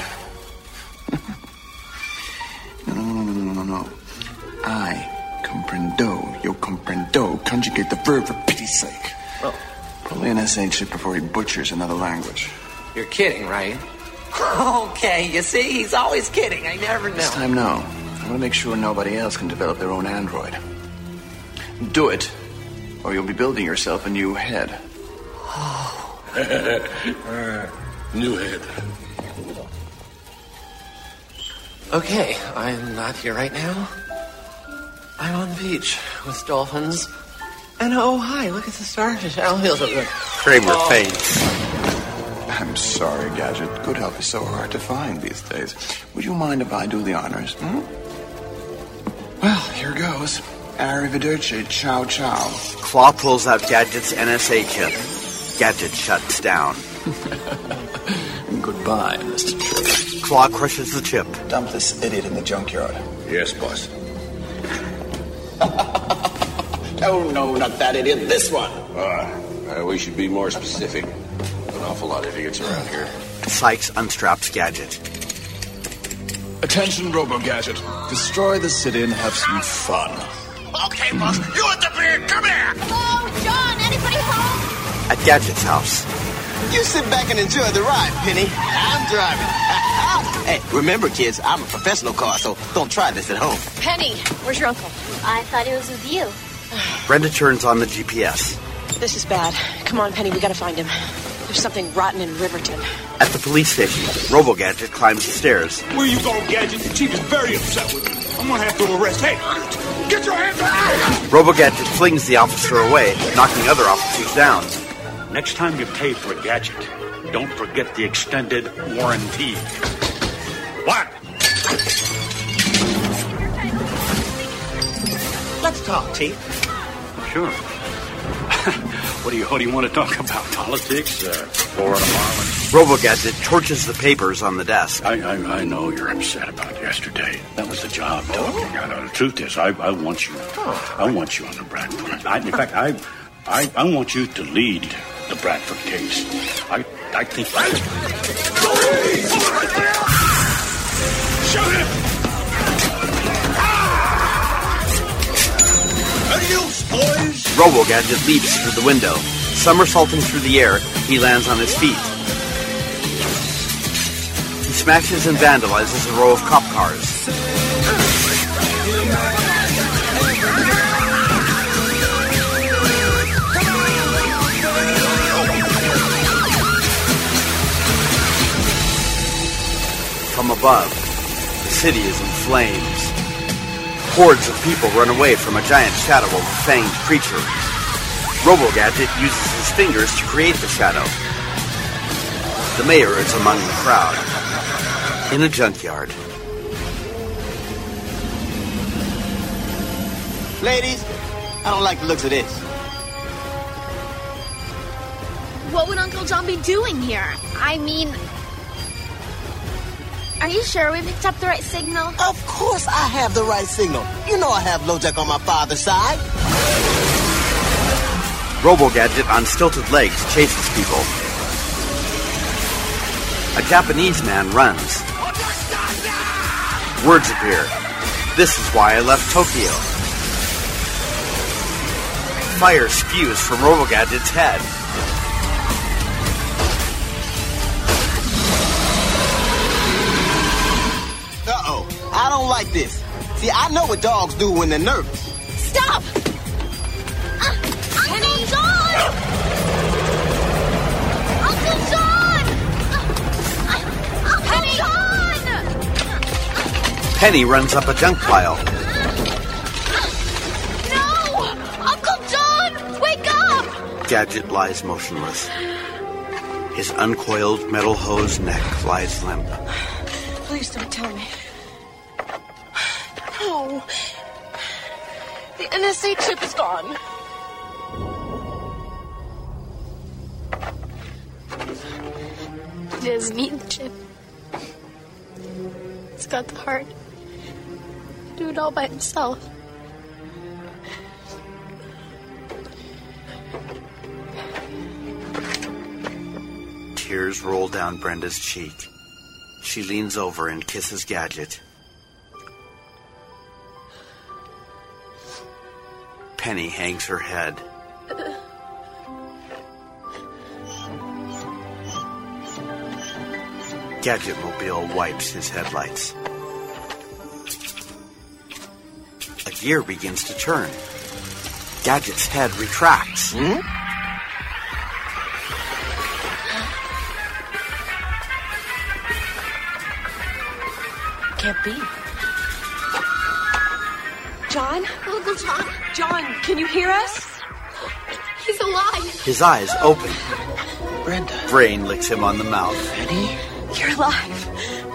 No, no, no, no, no, no, no. I comprendo. Yo comprendo. Conjugate the verb for pity's sake. Oh. Probably an S H before he butchers another language. You're kidding, right? Okay, you see, he's always kidding. I never know. This time, no. I want to make sure nobody else can develop their own android. Do it, or you'll be building yourself a new head. New head. Okay, I'm not here right now. I'm on the beach with dolphins. And oh, hi, look at the starfish. I feel so good. Kramer oh. faints. I'm sorry, Gadget. Good help is so hard to find these days. Would you mind if I do the honors? Hmm? Well, here goes. Arrivederci, ciao, ciao. Claw pulls out Gadget's N S A chip. Gadget shuts down. Goodbye, Mister Chip. Claw crushes the chip. Dump this idiot in the junkyard. Yes, boss. Oh, no, not that idiot. This one. Uh, uh, we should be more specific. An awful lot of idiots around here. Sykes unstraps Gadget. Attention, Robo-Gadget. Destroy the city and have some fun. Okay, boss. You at the beer. Come here. Hello, John. Anybody home? At Gadget's house. You sit back and enjoy the ride, Penny. I'm driving. Hey, remember, kids, I'm a professional car, so don't try this at home. Penny, where's your uncle? I thought he was with you. Brenda turns on the G P S. This is bad. Come on, Penny, we gotta find him. There's something rotten in Riverton. At the police station, Robo-Gadget climbs the stairs. Where you going, Gadget? The chief is very upset with me. I'm gonna have to arrest. Hey, get your hands up! Robo-Gadget flings the officer away, knocking other officers down. Next time you pay for a gadget, don't forget the extended warranty. What? Let's talk, Chief. Sure. What do you What do you want to talk about? Politics? Uh, Florida Marlins? Robo-Gadget torches the papers on the desk. I, I I know you're upset about yesterday. That was the job talking. Oh. The truth is, I I want you. Oh. I want you on the Bradford. I, in fact, I I I want you to lead the Bradford case. I I think. Shoot him! Adios, boys! Robo-Gadget leaps through the window. Somersaulting through the air, he lands on his feet. He smashes and vandalizes a row of cop cars. From above, the city is in flames. Hordes of people run away from a giant shadow of a fanged creature. Robo-Gadget uses his fingers to create the shadow. The mayor is among the crowd. In a junkyard. Ladies, I don't like the looks of this. What would Uncle John be doing here? I mean... Are you sure we picked up the right signal? Of course I have the right signal. You know I have LoJack on my father's side. Robo-Gadget on stilted legs chases people. A Japanese man runs. Words appear. This is why I left Tokyo. Fire spews from Robo-Gadget's head. Uh-oh. I don't like this. See, I know what dogs do when they're nervous. Stop! Uh, Uncle John! Uncle John! Uh, Uncle John! Penny runs up a junk pile. No! Uncle John! Wake up! Gadget lies motionless. His uncoiled metal hose neck lies limp. Please don't tell me. No. The N S A chip is gone. He doesn't need the chip. He's got the heart. Do it all by himself. Tears roll down Brenda's cheek. She leans over and kisses Gadget. Penny hangs her head. Gadgetmobile wipes his headlights. A gear begins to turn. Gadget's head retracts. Hmm? Can't be. John? Uncle John? John, can you hear us? He's alive. His eyes open. Brenda. Brain licks him on the mouth. Penny? You're alive.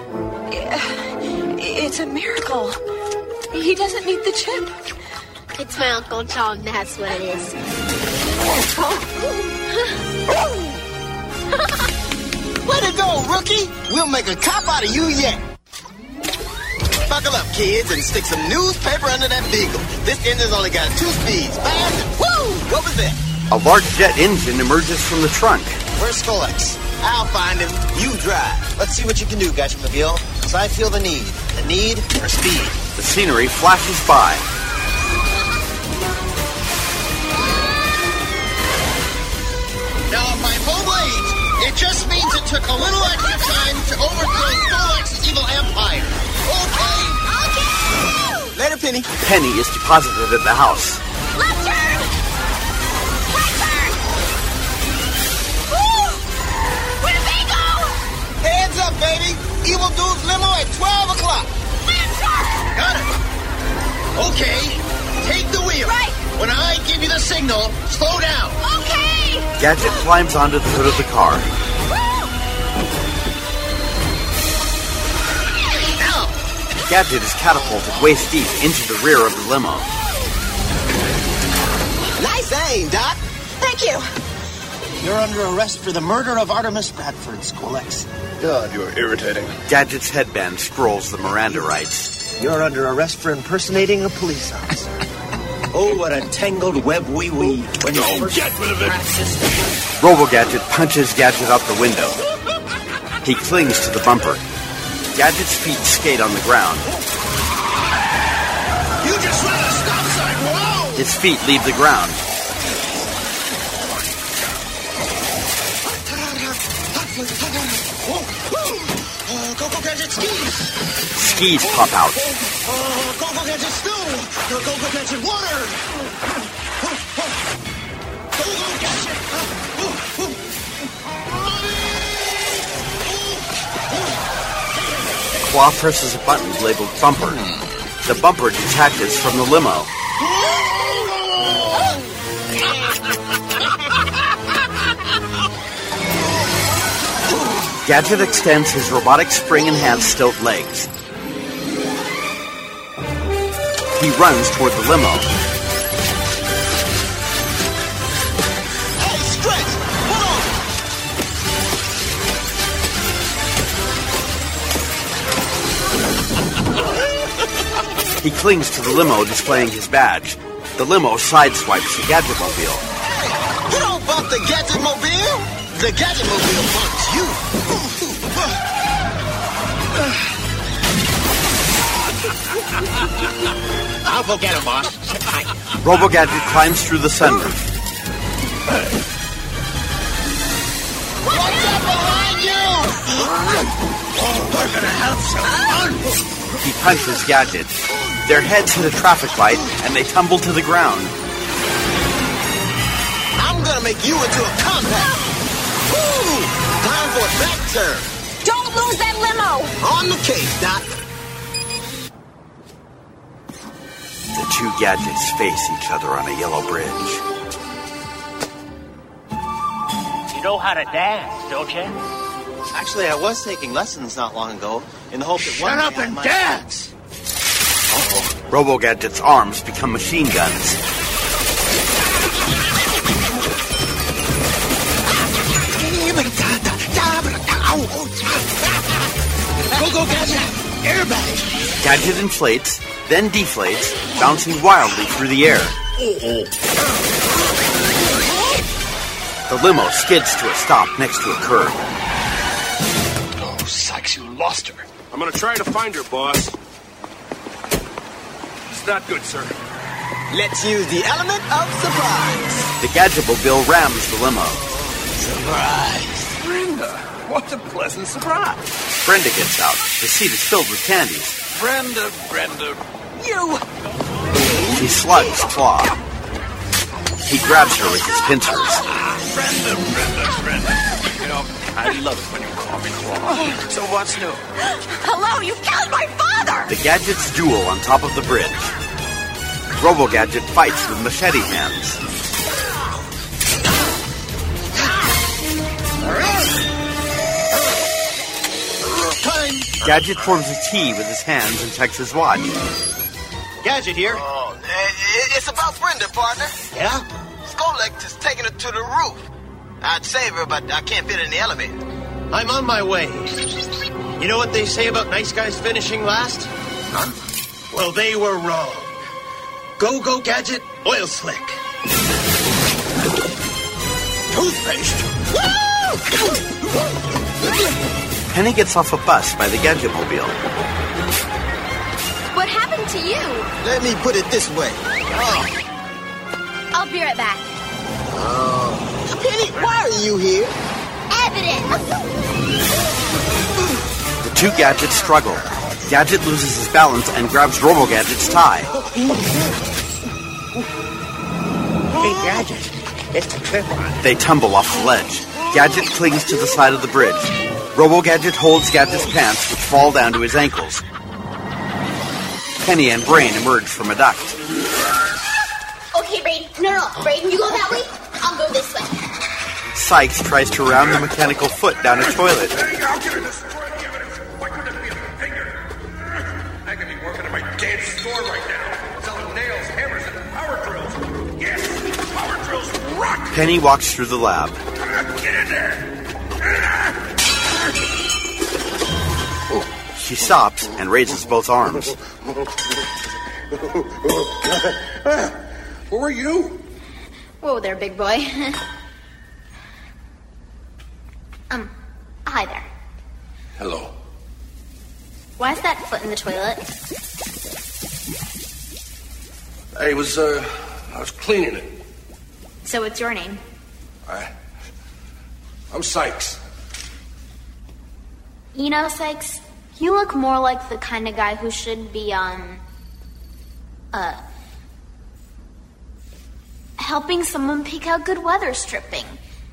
It's a miracle. He doesn't need the chip. It's my Uncle John, that's what it is. Way to go, rookie! We'll make a cop out of you yet. Buckle up, kids, and stick some newspaper under that beagle. This engine's only got two speeds, fast and woo! What was that? A large jet engine emerges from the trunk. Where's Skolex? I'll find him. You drive. Let's see what you can do, Gadgetmobile. Because I feel the need. The need for speed. The scenery flashes by. Now, by full blades, it just means it took a little extra time to overthrow Skolex's evil empire. Okay? Okay! Later, Penny. Penny is deposited at the house. Left turn! Right turn! Woo! Winnebago! Heads up, baby. Evil Dude's limo at twelve o'clock. Left turn! Got it. Okay. Take the wheel. Right. When I give you the signal, slow down. Okay! Gadget climbs onto the hood of the car. Now. Gadget is catapulted waist deep into the rear of the limo. Nice aim, Doc. Thank you. You're under arrest for the murder of Artemis Bradford, Skolex. God, you're irritating. Gadget's headband scrolls the Miranda rights. You're under arrest for impersonating a police officer. Oh, what a tangled web we weave. When you Oh, get rid of it! Robo-Gadget punches Gadget out the window. He clings to the bumper. Gadget's feet skate on the ground. You just ran a stop sign. Whoa! His feet leave the ground. Uh, Coco Gadget skis. Skis pop out. Uh, Coco Gadget stool. Uh, Coco Gadget water. Coco Gadget. Claw presses a button labeled bumper. The bumper detaches from the limo. Gadget extends his robotic spring-enhanced stilt legs. He runs toward the limo. Hey, stretch! Hold He clings to the limo, displaying his badge. The limo sideswipes the Gadgetmobile. Hey, the Gadget-Mobile? The Gadget-Mobile wants you. I'll go get him, boss. Robo-Gadget climbs through the sunroof. Watch out behind you! Oh, we're gonna have some fun! He punches Gadget. Their heads hit a traffic light, and they tumble to the ground. I'm gonna make you into a compact. Woo! Time for a back turn. Don't lose that limo! On the case, Doc. The two Gadgets face each other on a yellow bridge. You know how to dance, don't you? Actually, I was taking lessons not long ago in the hope that one Shut day up I and might- dance! Uh-oh. Robo-Gadget's arms become machine guns. Go, go, Gadget! Airbag! Gadget inflates, then deflates, bouncing wildly through the air. The limo skids to a stop next to a curb. Oh, Sykes, you lost her. I'm gonna try to find her, boss. It's not good, sir. Let's use the element of surprise. The Gadget-Mobile rams the limo. Surprise! Brenda, what a pleasant surprise. Brenda gets out. The seat is filled with candies. Brenda, Brenda, You! She slugs Claw. He grabs her with his pincers. Brenda, Brenda, Brenda. You know, I love it when you call me Claw. So what's new? Hello, you killed my father! The Gadgets duel on top of the bridge. Robo-Gadget fights with machete hands. Time. Gadget forms a T with his hands and checks his watch. Gadget here. Oh, eh, it's about Brenda, partner. Yeah? Skolek is taking her to the roof. I'd save her, but I can't fit in the elevator. I'm on my way. You know what they say about nice guys finishing last? Huh? Well, they were wrong. Go, go, Gadget, oil slick. Toothpaste. Penny gets off a bus by the Gadget-Mobile. What happened to you? Let me put it this way. Oh. I'll be right back. Oh. Penny, why are you here? Evidence! The two Gadgets struggle. Gadget loses his balance and grabs Robo-Gadget's tie. Hey, Gadget, it's a trip on. They tumble off the ledge. Gadget clings to the side of the bridge. Robo-Gadget holds Gadget's pants, which fall down to his ankles. Penny and Brain emerge from a duct. Okay, Braden. No, no, Braden, you go that way. I'll go this way. Sykes tries to ram the mechanical foot down a toilet. I'll get her destroyed the evidence. Why couldn't it be a finger? I could be working at my dance store right now, selling nails, hammers, and power drills. Yes, power drills rock. Penny walks through the lab. Get in there. She stops and raises both arms. Who are you? Whoa there, big boy. um, hi there. Hello. Why's that foot in the toilet? I was, uh, I was cleaning it. So it's your name. I, I'm Sykes. You know, Sykes, you look more like the kind of guy who should be, um, uh, helping someone pick out good weather stripping.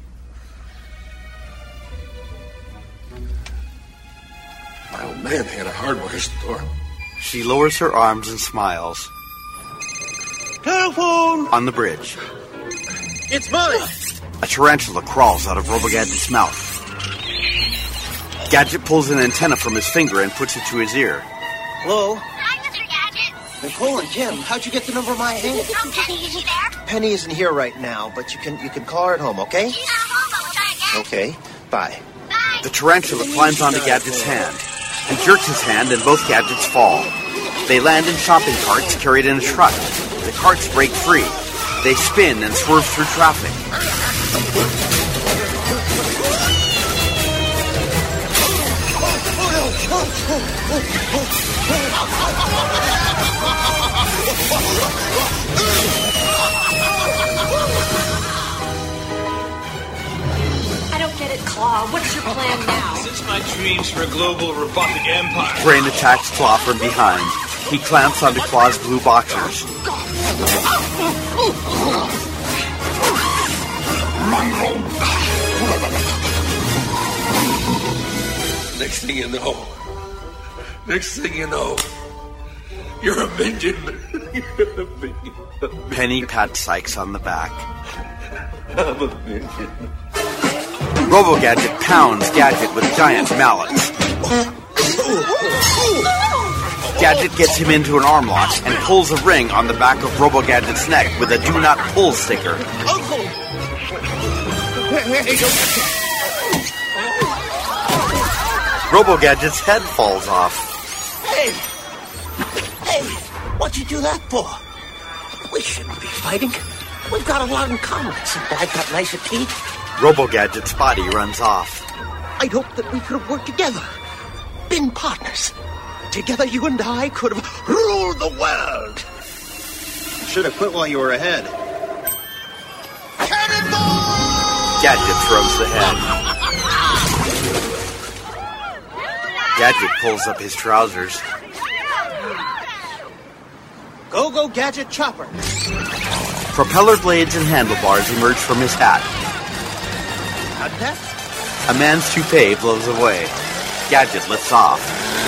My old man had a hardware store. She lowers her arms and smiles. Telephone! On the bridge, It's mine! a tarantula crawls out of Robo-Gadget's mouth. Gadget pulls an antenna from his finger and puts it to his ear. Hello? Hi, Mister Gadget. Nicole and Jim, how'd you get the number of my aunt? Oh, Penny, is she there? Penny isn't here right now, but you can you can call her at home, okay? She's not home, but we'll try again. Okay, bye. Bye. The tarantula climbs onto Gadget's hand. He jerks his hand and both Gadgets fall. They land in shopping carts carried in a truck. The carts break free. They spin and swerve through traffic. I don't get it, Claw. What's your plan now? Since my dreams for a global robotic empire. Brain attacks Claw from behind. He clamps onto Claw's blue boxers. Next thing you know, next thing you know, you're a minion. You're a minion. Penny pats Sykes on the back. I'm a minion. Robo-Gadget pounds Gadget with giant mallets. Gadget gets him into an arm lock and pulls a ring on the back of Robo-Gadget's neck with a do not pull sticker. Uncle! Hey, Robo-Gadget's head falls off. Hey! Hey! What'd you do that for? We shouldn't be fighting. We've got a lot in common, except I've got nicer teeth. Robo-Gadget's body runs off. I'd hoped that we could have worked together. Been partners. Together you and I could have ruled the world. Should have quit while you were ahead. Cannonball! Gadget throws the head. Gadget pulls up his trousers. Go-Go Gadget Chopper. Propeller blades and handlebars emerge from his hat. How'd that? A man's toupee blows away. Gadget lifts off.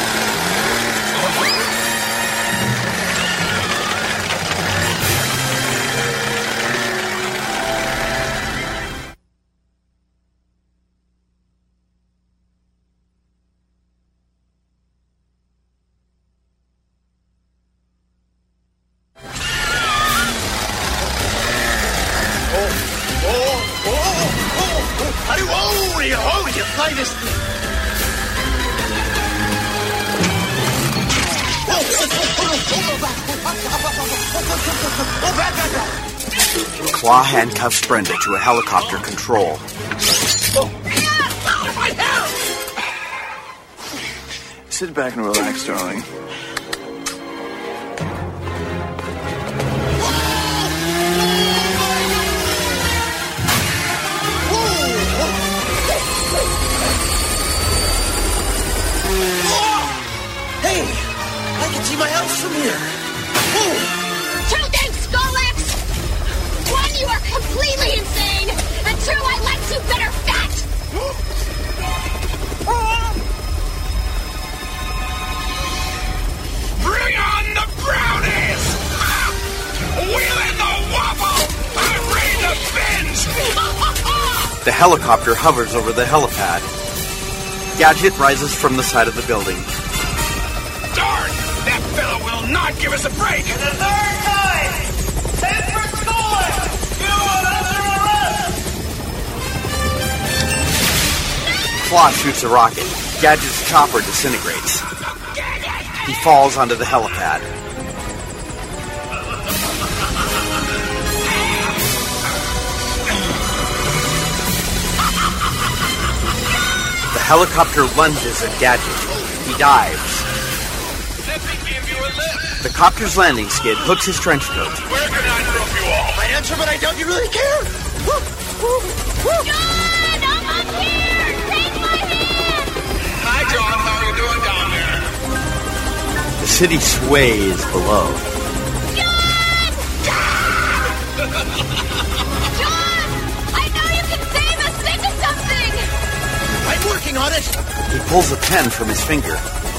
Claw handcuffs Brenda to a helicopter control. Sit back and relax, darling. Hey! I can see my house from here. Whoa. Two things, Skolex! One, you are completely insane! And two, I like you better fat! Bring on the brownies! Wheeling the wobble! I'm ready to binge! The helicopter hovers over the helipad. Gadget rises from the side of the building. Darn! That fellow will not give us a break! For the third time! Send for schooling! You are under arrest! Claw shoots a rocket. Gadget's chopper disintegrates. He falls onto the helipad. The helicopter lunges at Gadget. He dives. Let me give you a lift! The copter's landing skid hooks his trench coat. Where can I drop you off? My answer, but I doubt you really care. John, I'm up here! Take my hand! Hi, John. How are you doing down there? The city sways below. John! John! I know you can save us! Think of something! I'm working on it! He pulls a pen from his finger.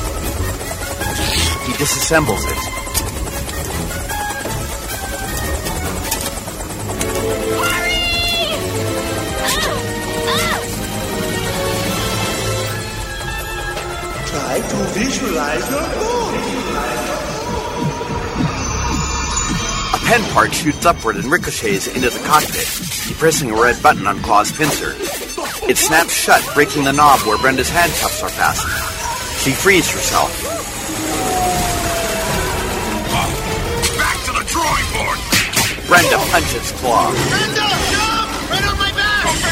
He disassembles it. Try to visualize your goal. A pen part shoots upward and ricochets into the cockpit, depressing a red button on Claw's pincer. It snaps shut, breaking the knob where Brenda's handcuffs are fastened. She frees herself. Back to the drawing board! Brenda punches Claw. Brenda, jump! Right on my back!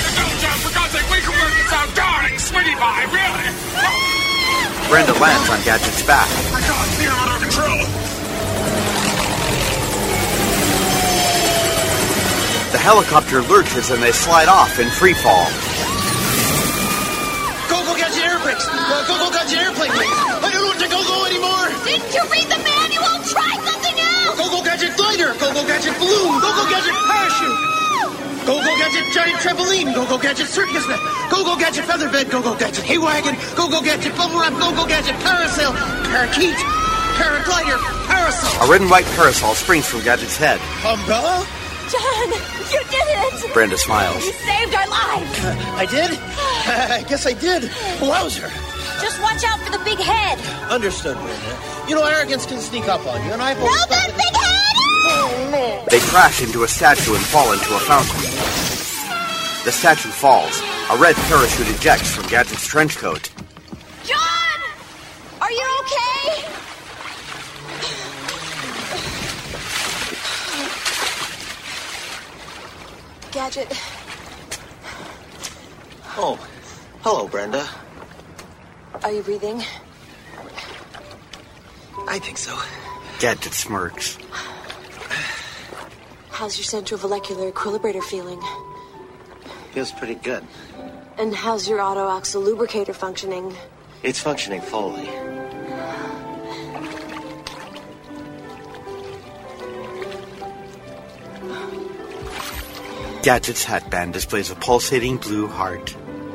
Levi, really? Brenda lands on Gadget's back. I can't see him under control. The helicopter lurches and they slide off in free fall. Go, go, Gadget air brakes. Uh, go, go, Gadget airplane brakes. I don't want to go, go anymore. Didn't you read the manual? Try something new. Go, go, Gadget glider. Go, go, Gadget balloon. Go, go, Gadget parachute. Go, go, Gadget giant trampoline. Go, go, Gadget circus net. Go, go, Gadget featherbed. Go, go, Gadget hay wagon. Go, go, Gadget bubble wrap. Go, go, Gadget parasail. Parakeet. Paraglider. Parasol. A red and white parasol springs from Gadget's head. Umbrella? John, you did it! Brenda smiles. You saved our lives! Uh, I did? Uh, I guess I did. Wowzer. Just watch out for the big head. Understood, Brenda. You know, arrogance can sneak up on you, and I've No, always that thought big head! Oh, no. They crash into a statue and fall into a fountain. The statue falls. A red parachute ejects from Gadget's trench coat. John! Are you okay? Gadget. Oh, hello, Brenda. Are you breathing? I think so. Gadget smirks. How's your centromolecular equilibrator feeling? Feels pretty good. And how's your auto-axle lubricator functioning? It's functioning fully. Gadget's hatband displays a pulsating blue heart.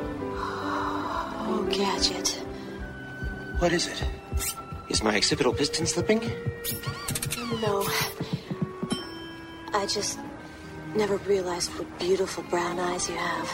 Oh, Gadget. What is it? Is my occipital piston slipping? No. I just never realized what beautiful brown eyes you have.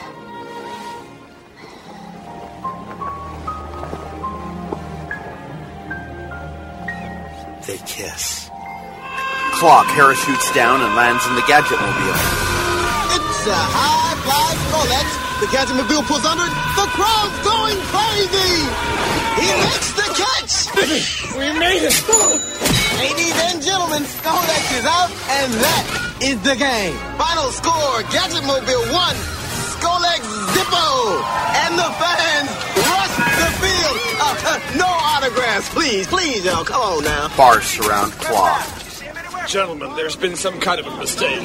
They kiss. Claw parachutes down and lands in the Gadgetmobile. It's a high-fly Rolex. The Gadgetmobile pulls under it. The crowd's going crazy. He makes the catch. We made it. Ladies and gentlemen, Rolex is out, and that is the game. Final score, Gadgetmobile one, Skolex Zippo. And the fans rush the field. Uh, uh, no autographs, please, please, y'all. Come on now. Bars surround Claw. Gentlemen, there's been some kind of a mistake.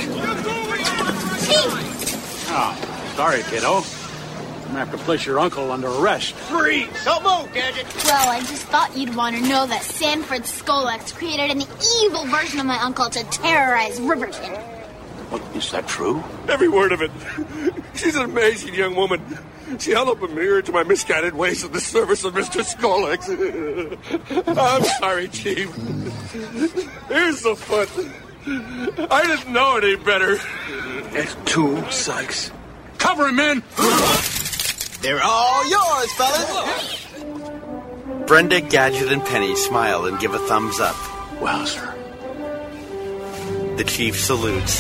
Oh, sorry, kiddo. I'm going to have to place your uncle under arrest. Freeze! Don't move, Gadget. Well, I just thought you'd want to know that Sanford Skolex created an evil version of my uncle to terrorize Riverton. What, is that true? Every word of it. She's an amazing young woman. She held up a mirror to my misguided ways in the service of Mister Skolex. I'm sorry, Chief. Here's the foot. I didn't know any better. It's two Sykes. Cover him, men! They're all yours, fellas. Brenda, Gadget, and Penny smile and give a thumbs up. Wowzer. The chief salutes.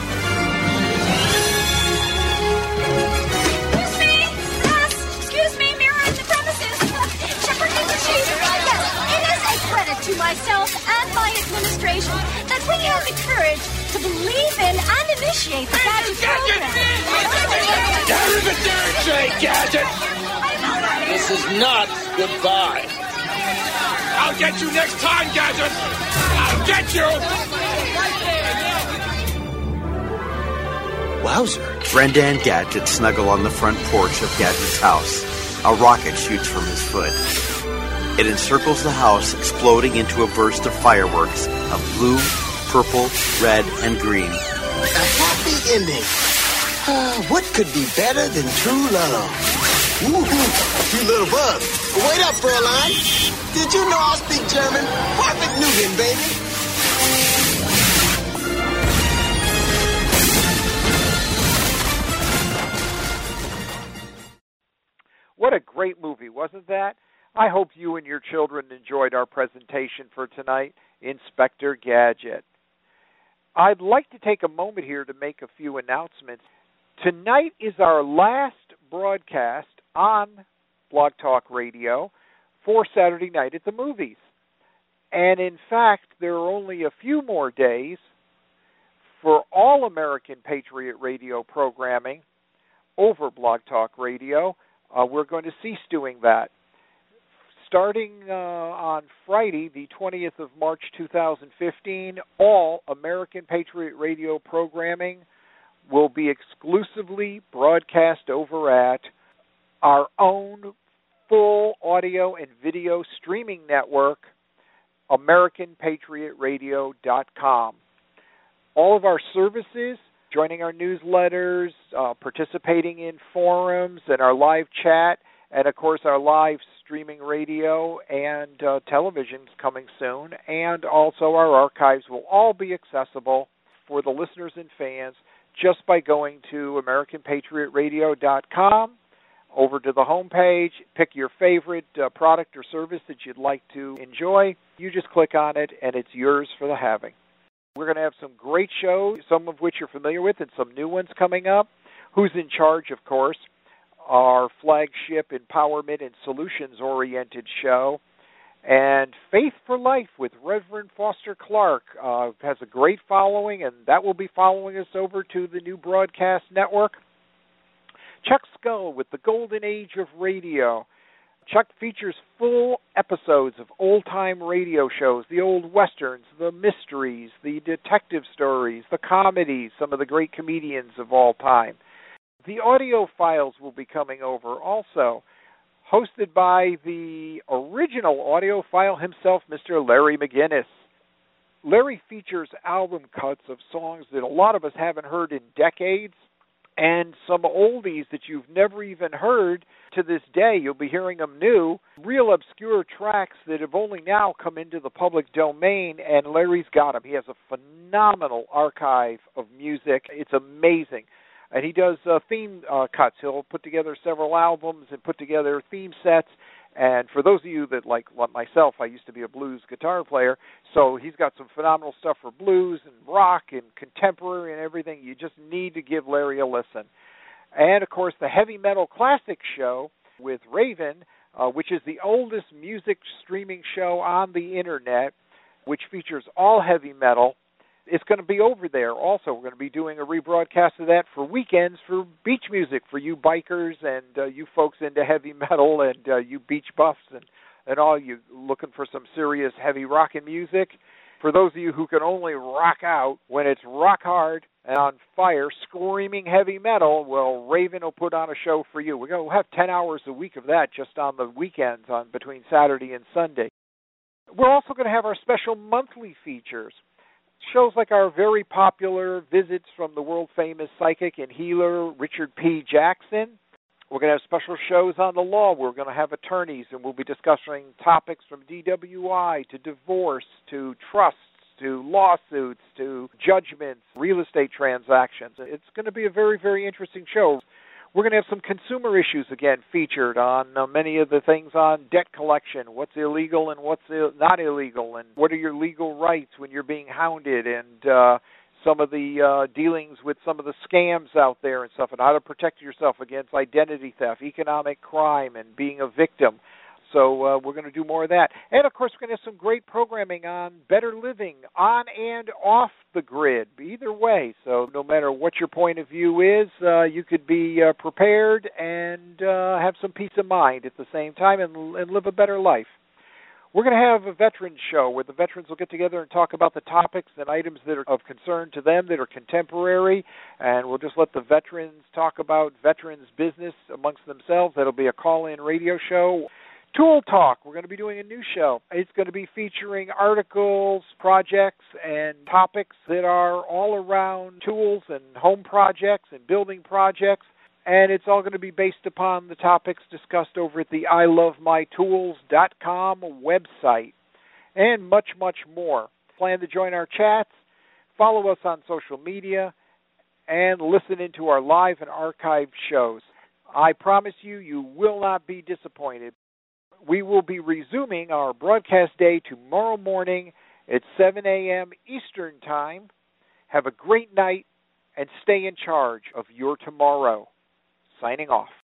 Excuse me! Yes! Excuse me, mirror in the premises! Shepard to the chief! Yes, it is a credit to myself and my administration that we have the courage to believe in and initiate the Gadget program. Down in the dirt, Jay Gadget! This is not goodbye. I'll get you next time, Gadget! I'll get you! Wowzer. Brenda and Gadget snuggle on the front porch of Gadget's house. A rocket shoots from his foot. It encircles the house, exploding into a burst of fireworks of blue, purple, red, and green. A happy ending. Uh, what could be better than true love? Woo-hoo, you little bug. Wait up, Fräulein. Did you know I speak German? Perfect Nougat, baby. What a great movie, wasn't that? I hope you and your children enjoyed our presentation for tonight, Inspector Gadget. I'd like to take a moment here to make a few announcements. Tonight is our last broadcast on Blog Talk Radio for Saturday Night at the Movies. And in fact, there are only a few more days for all American Patriot Radio programming over Blog Talk Radio uh, we're going to cease doing that. Starting uh, on Friday, the twentieth of March, two thousand fifteen, all American Patriot Radio programming will be exclusively broadcast over at our own full audio and video streaming network, American Patriot Radio dot com. All of our services, joining our newsletters, uh, participating in forums and our live chat, and, of course, our live streaming radio and uh, television coming soon, and also our archives will all be accessible for the listeners and fans just by going to American Patriot Radio dot com, over to the homepage, pick your favorite uh, product or service that you'd like to enjoy. You just click on it, and it's yours for the having. We're going to have some great shows, some of which you're familiar with, and some new ones coming up. Who's in Charge, of course, our flagship empowerment and solutions-oriented show. And Faith for Life with Reverend Foster Clark uh, has a great following, and that will be following us over to the new broadcast network. Chuck Skull with the Golden Age of Radio. Chuck features full episodes of old-time radio shows, the old westerns, the mysteries, the detective stories, the comedies, some of the great comedians of all time. The audio files will be coming over also, hosted by the original audiophile himself, Mister Larry McGinnis. Larry features album cuts of songs that a lot of us haven't heard in decades, and some oldies that you've never even heard to this day. You'll be hearing them new, real obscure tracks that have only now come into the public domain, and Larry's got them. He has a phenomenal archive of music. It's amazing. And he does uh, theme uh, cuts. He'll put together several albums and put together theme sets. And for those of you that, like, like myself, I used to be a blues guitar player, so he's got some phenomenal stuff for blues and rock and contemporary and everything. You just need to give Larry a listen. And, of course, the Heavy Metal Classic Show with Raven, uh, which is the oldest music streaming show on the Internet, which features all heavy metal. It's going to be over there also. We're going to be doing a rebroadcast of that for weekends for beach music for you bikers and uh, you folks into heavy metal and uh, you beach buffs and, and all you looking for some serious heavy rockin' music. For those of you who can only rock out when it's rock hard and on fire, screaming heavy metal, well, Raven will put on a show for you. We're going to have ten hours a week of that just on the weekends on between Saturday and Sunday. We're also going to have our special monthly features. Shows like our very popular visits from the world-famous psychic and healer Richard P. Jackson. We're going to have special shows on the law. We're going to have attorneys, and we'll be discussing topics from D W I to divorce to trusts to lawsuits to judgments, real estate transactions. It's going to be a very, very interesting show. We're going to have some consumer issues again featured on uh, many of the things on debt collection, what's illegal and what's Ill- not illegal, and what are your legal rights when you're being hounded, and uh, some of the uh, dealings with some of the scams out there and stuff, and how to protect yourself against identity theft, economic crime, and being a victim. So uh, we're going to do more of that. And, of course, we're going to have some great programming on better living on and off the grid, either way. So no matter what your point of view is, uh, you could be uh, prepared and uh, have some peace of mind at the same time and, and live a better life. We're going to have a veterans show where the veterans will get together and talk about the topics and items that are of concern to them that are contemporary, and we'll just let the veterans talk about veterans business amongst themselves. That'll be a call-in radio show. Tool Talk, we're going to be doing a new show. It's going to be featuring articles, projects, and topics that are all around tools and home projects and building projects, and it's all going to be based upon the topics discussed over at the I love my tools dot com website, and much, much more. Plan to join our chats, follow us on social media, and listen into our live and archived shows. I promise you, you will not be disappointed. We will be resuming our broadcast day tomorrow morning at seven a.m. Eastern Time. Have a great night and stay in charge of your tomorrow. Signing off.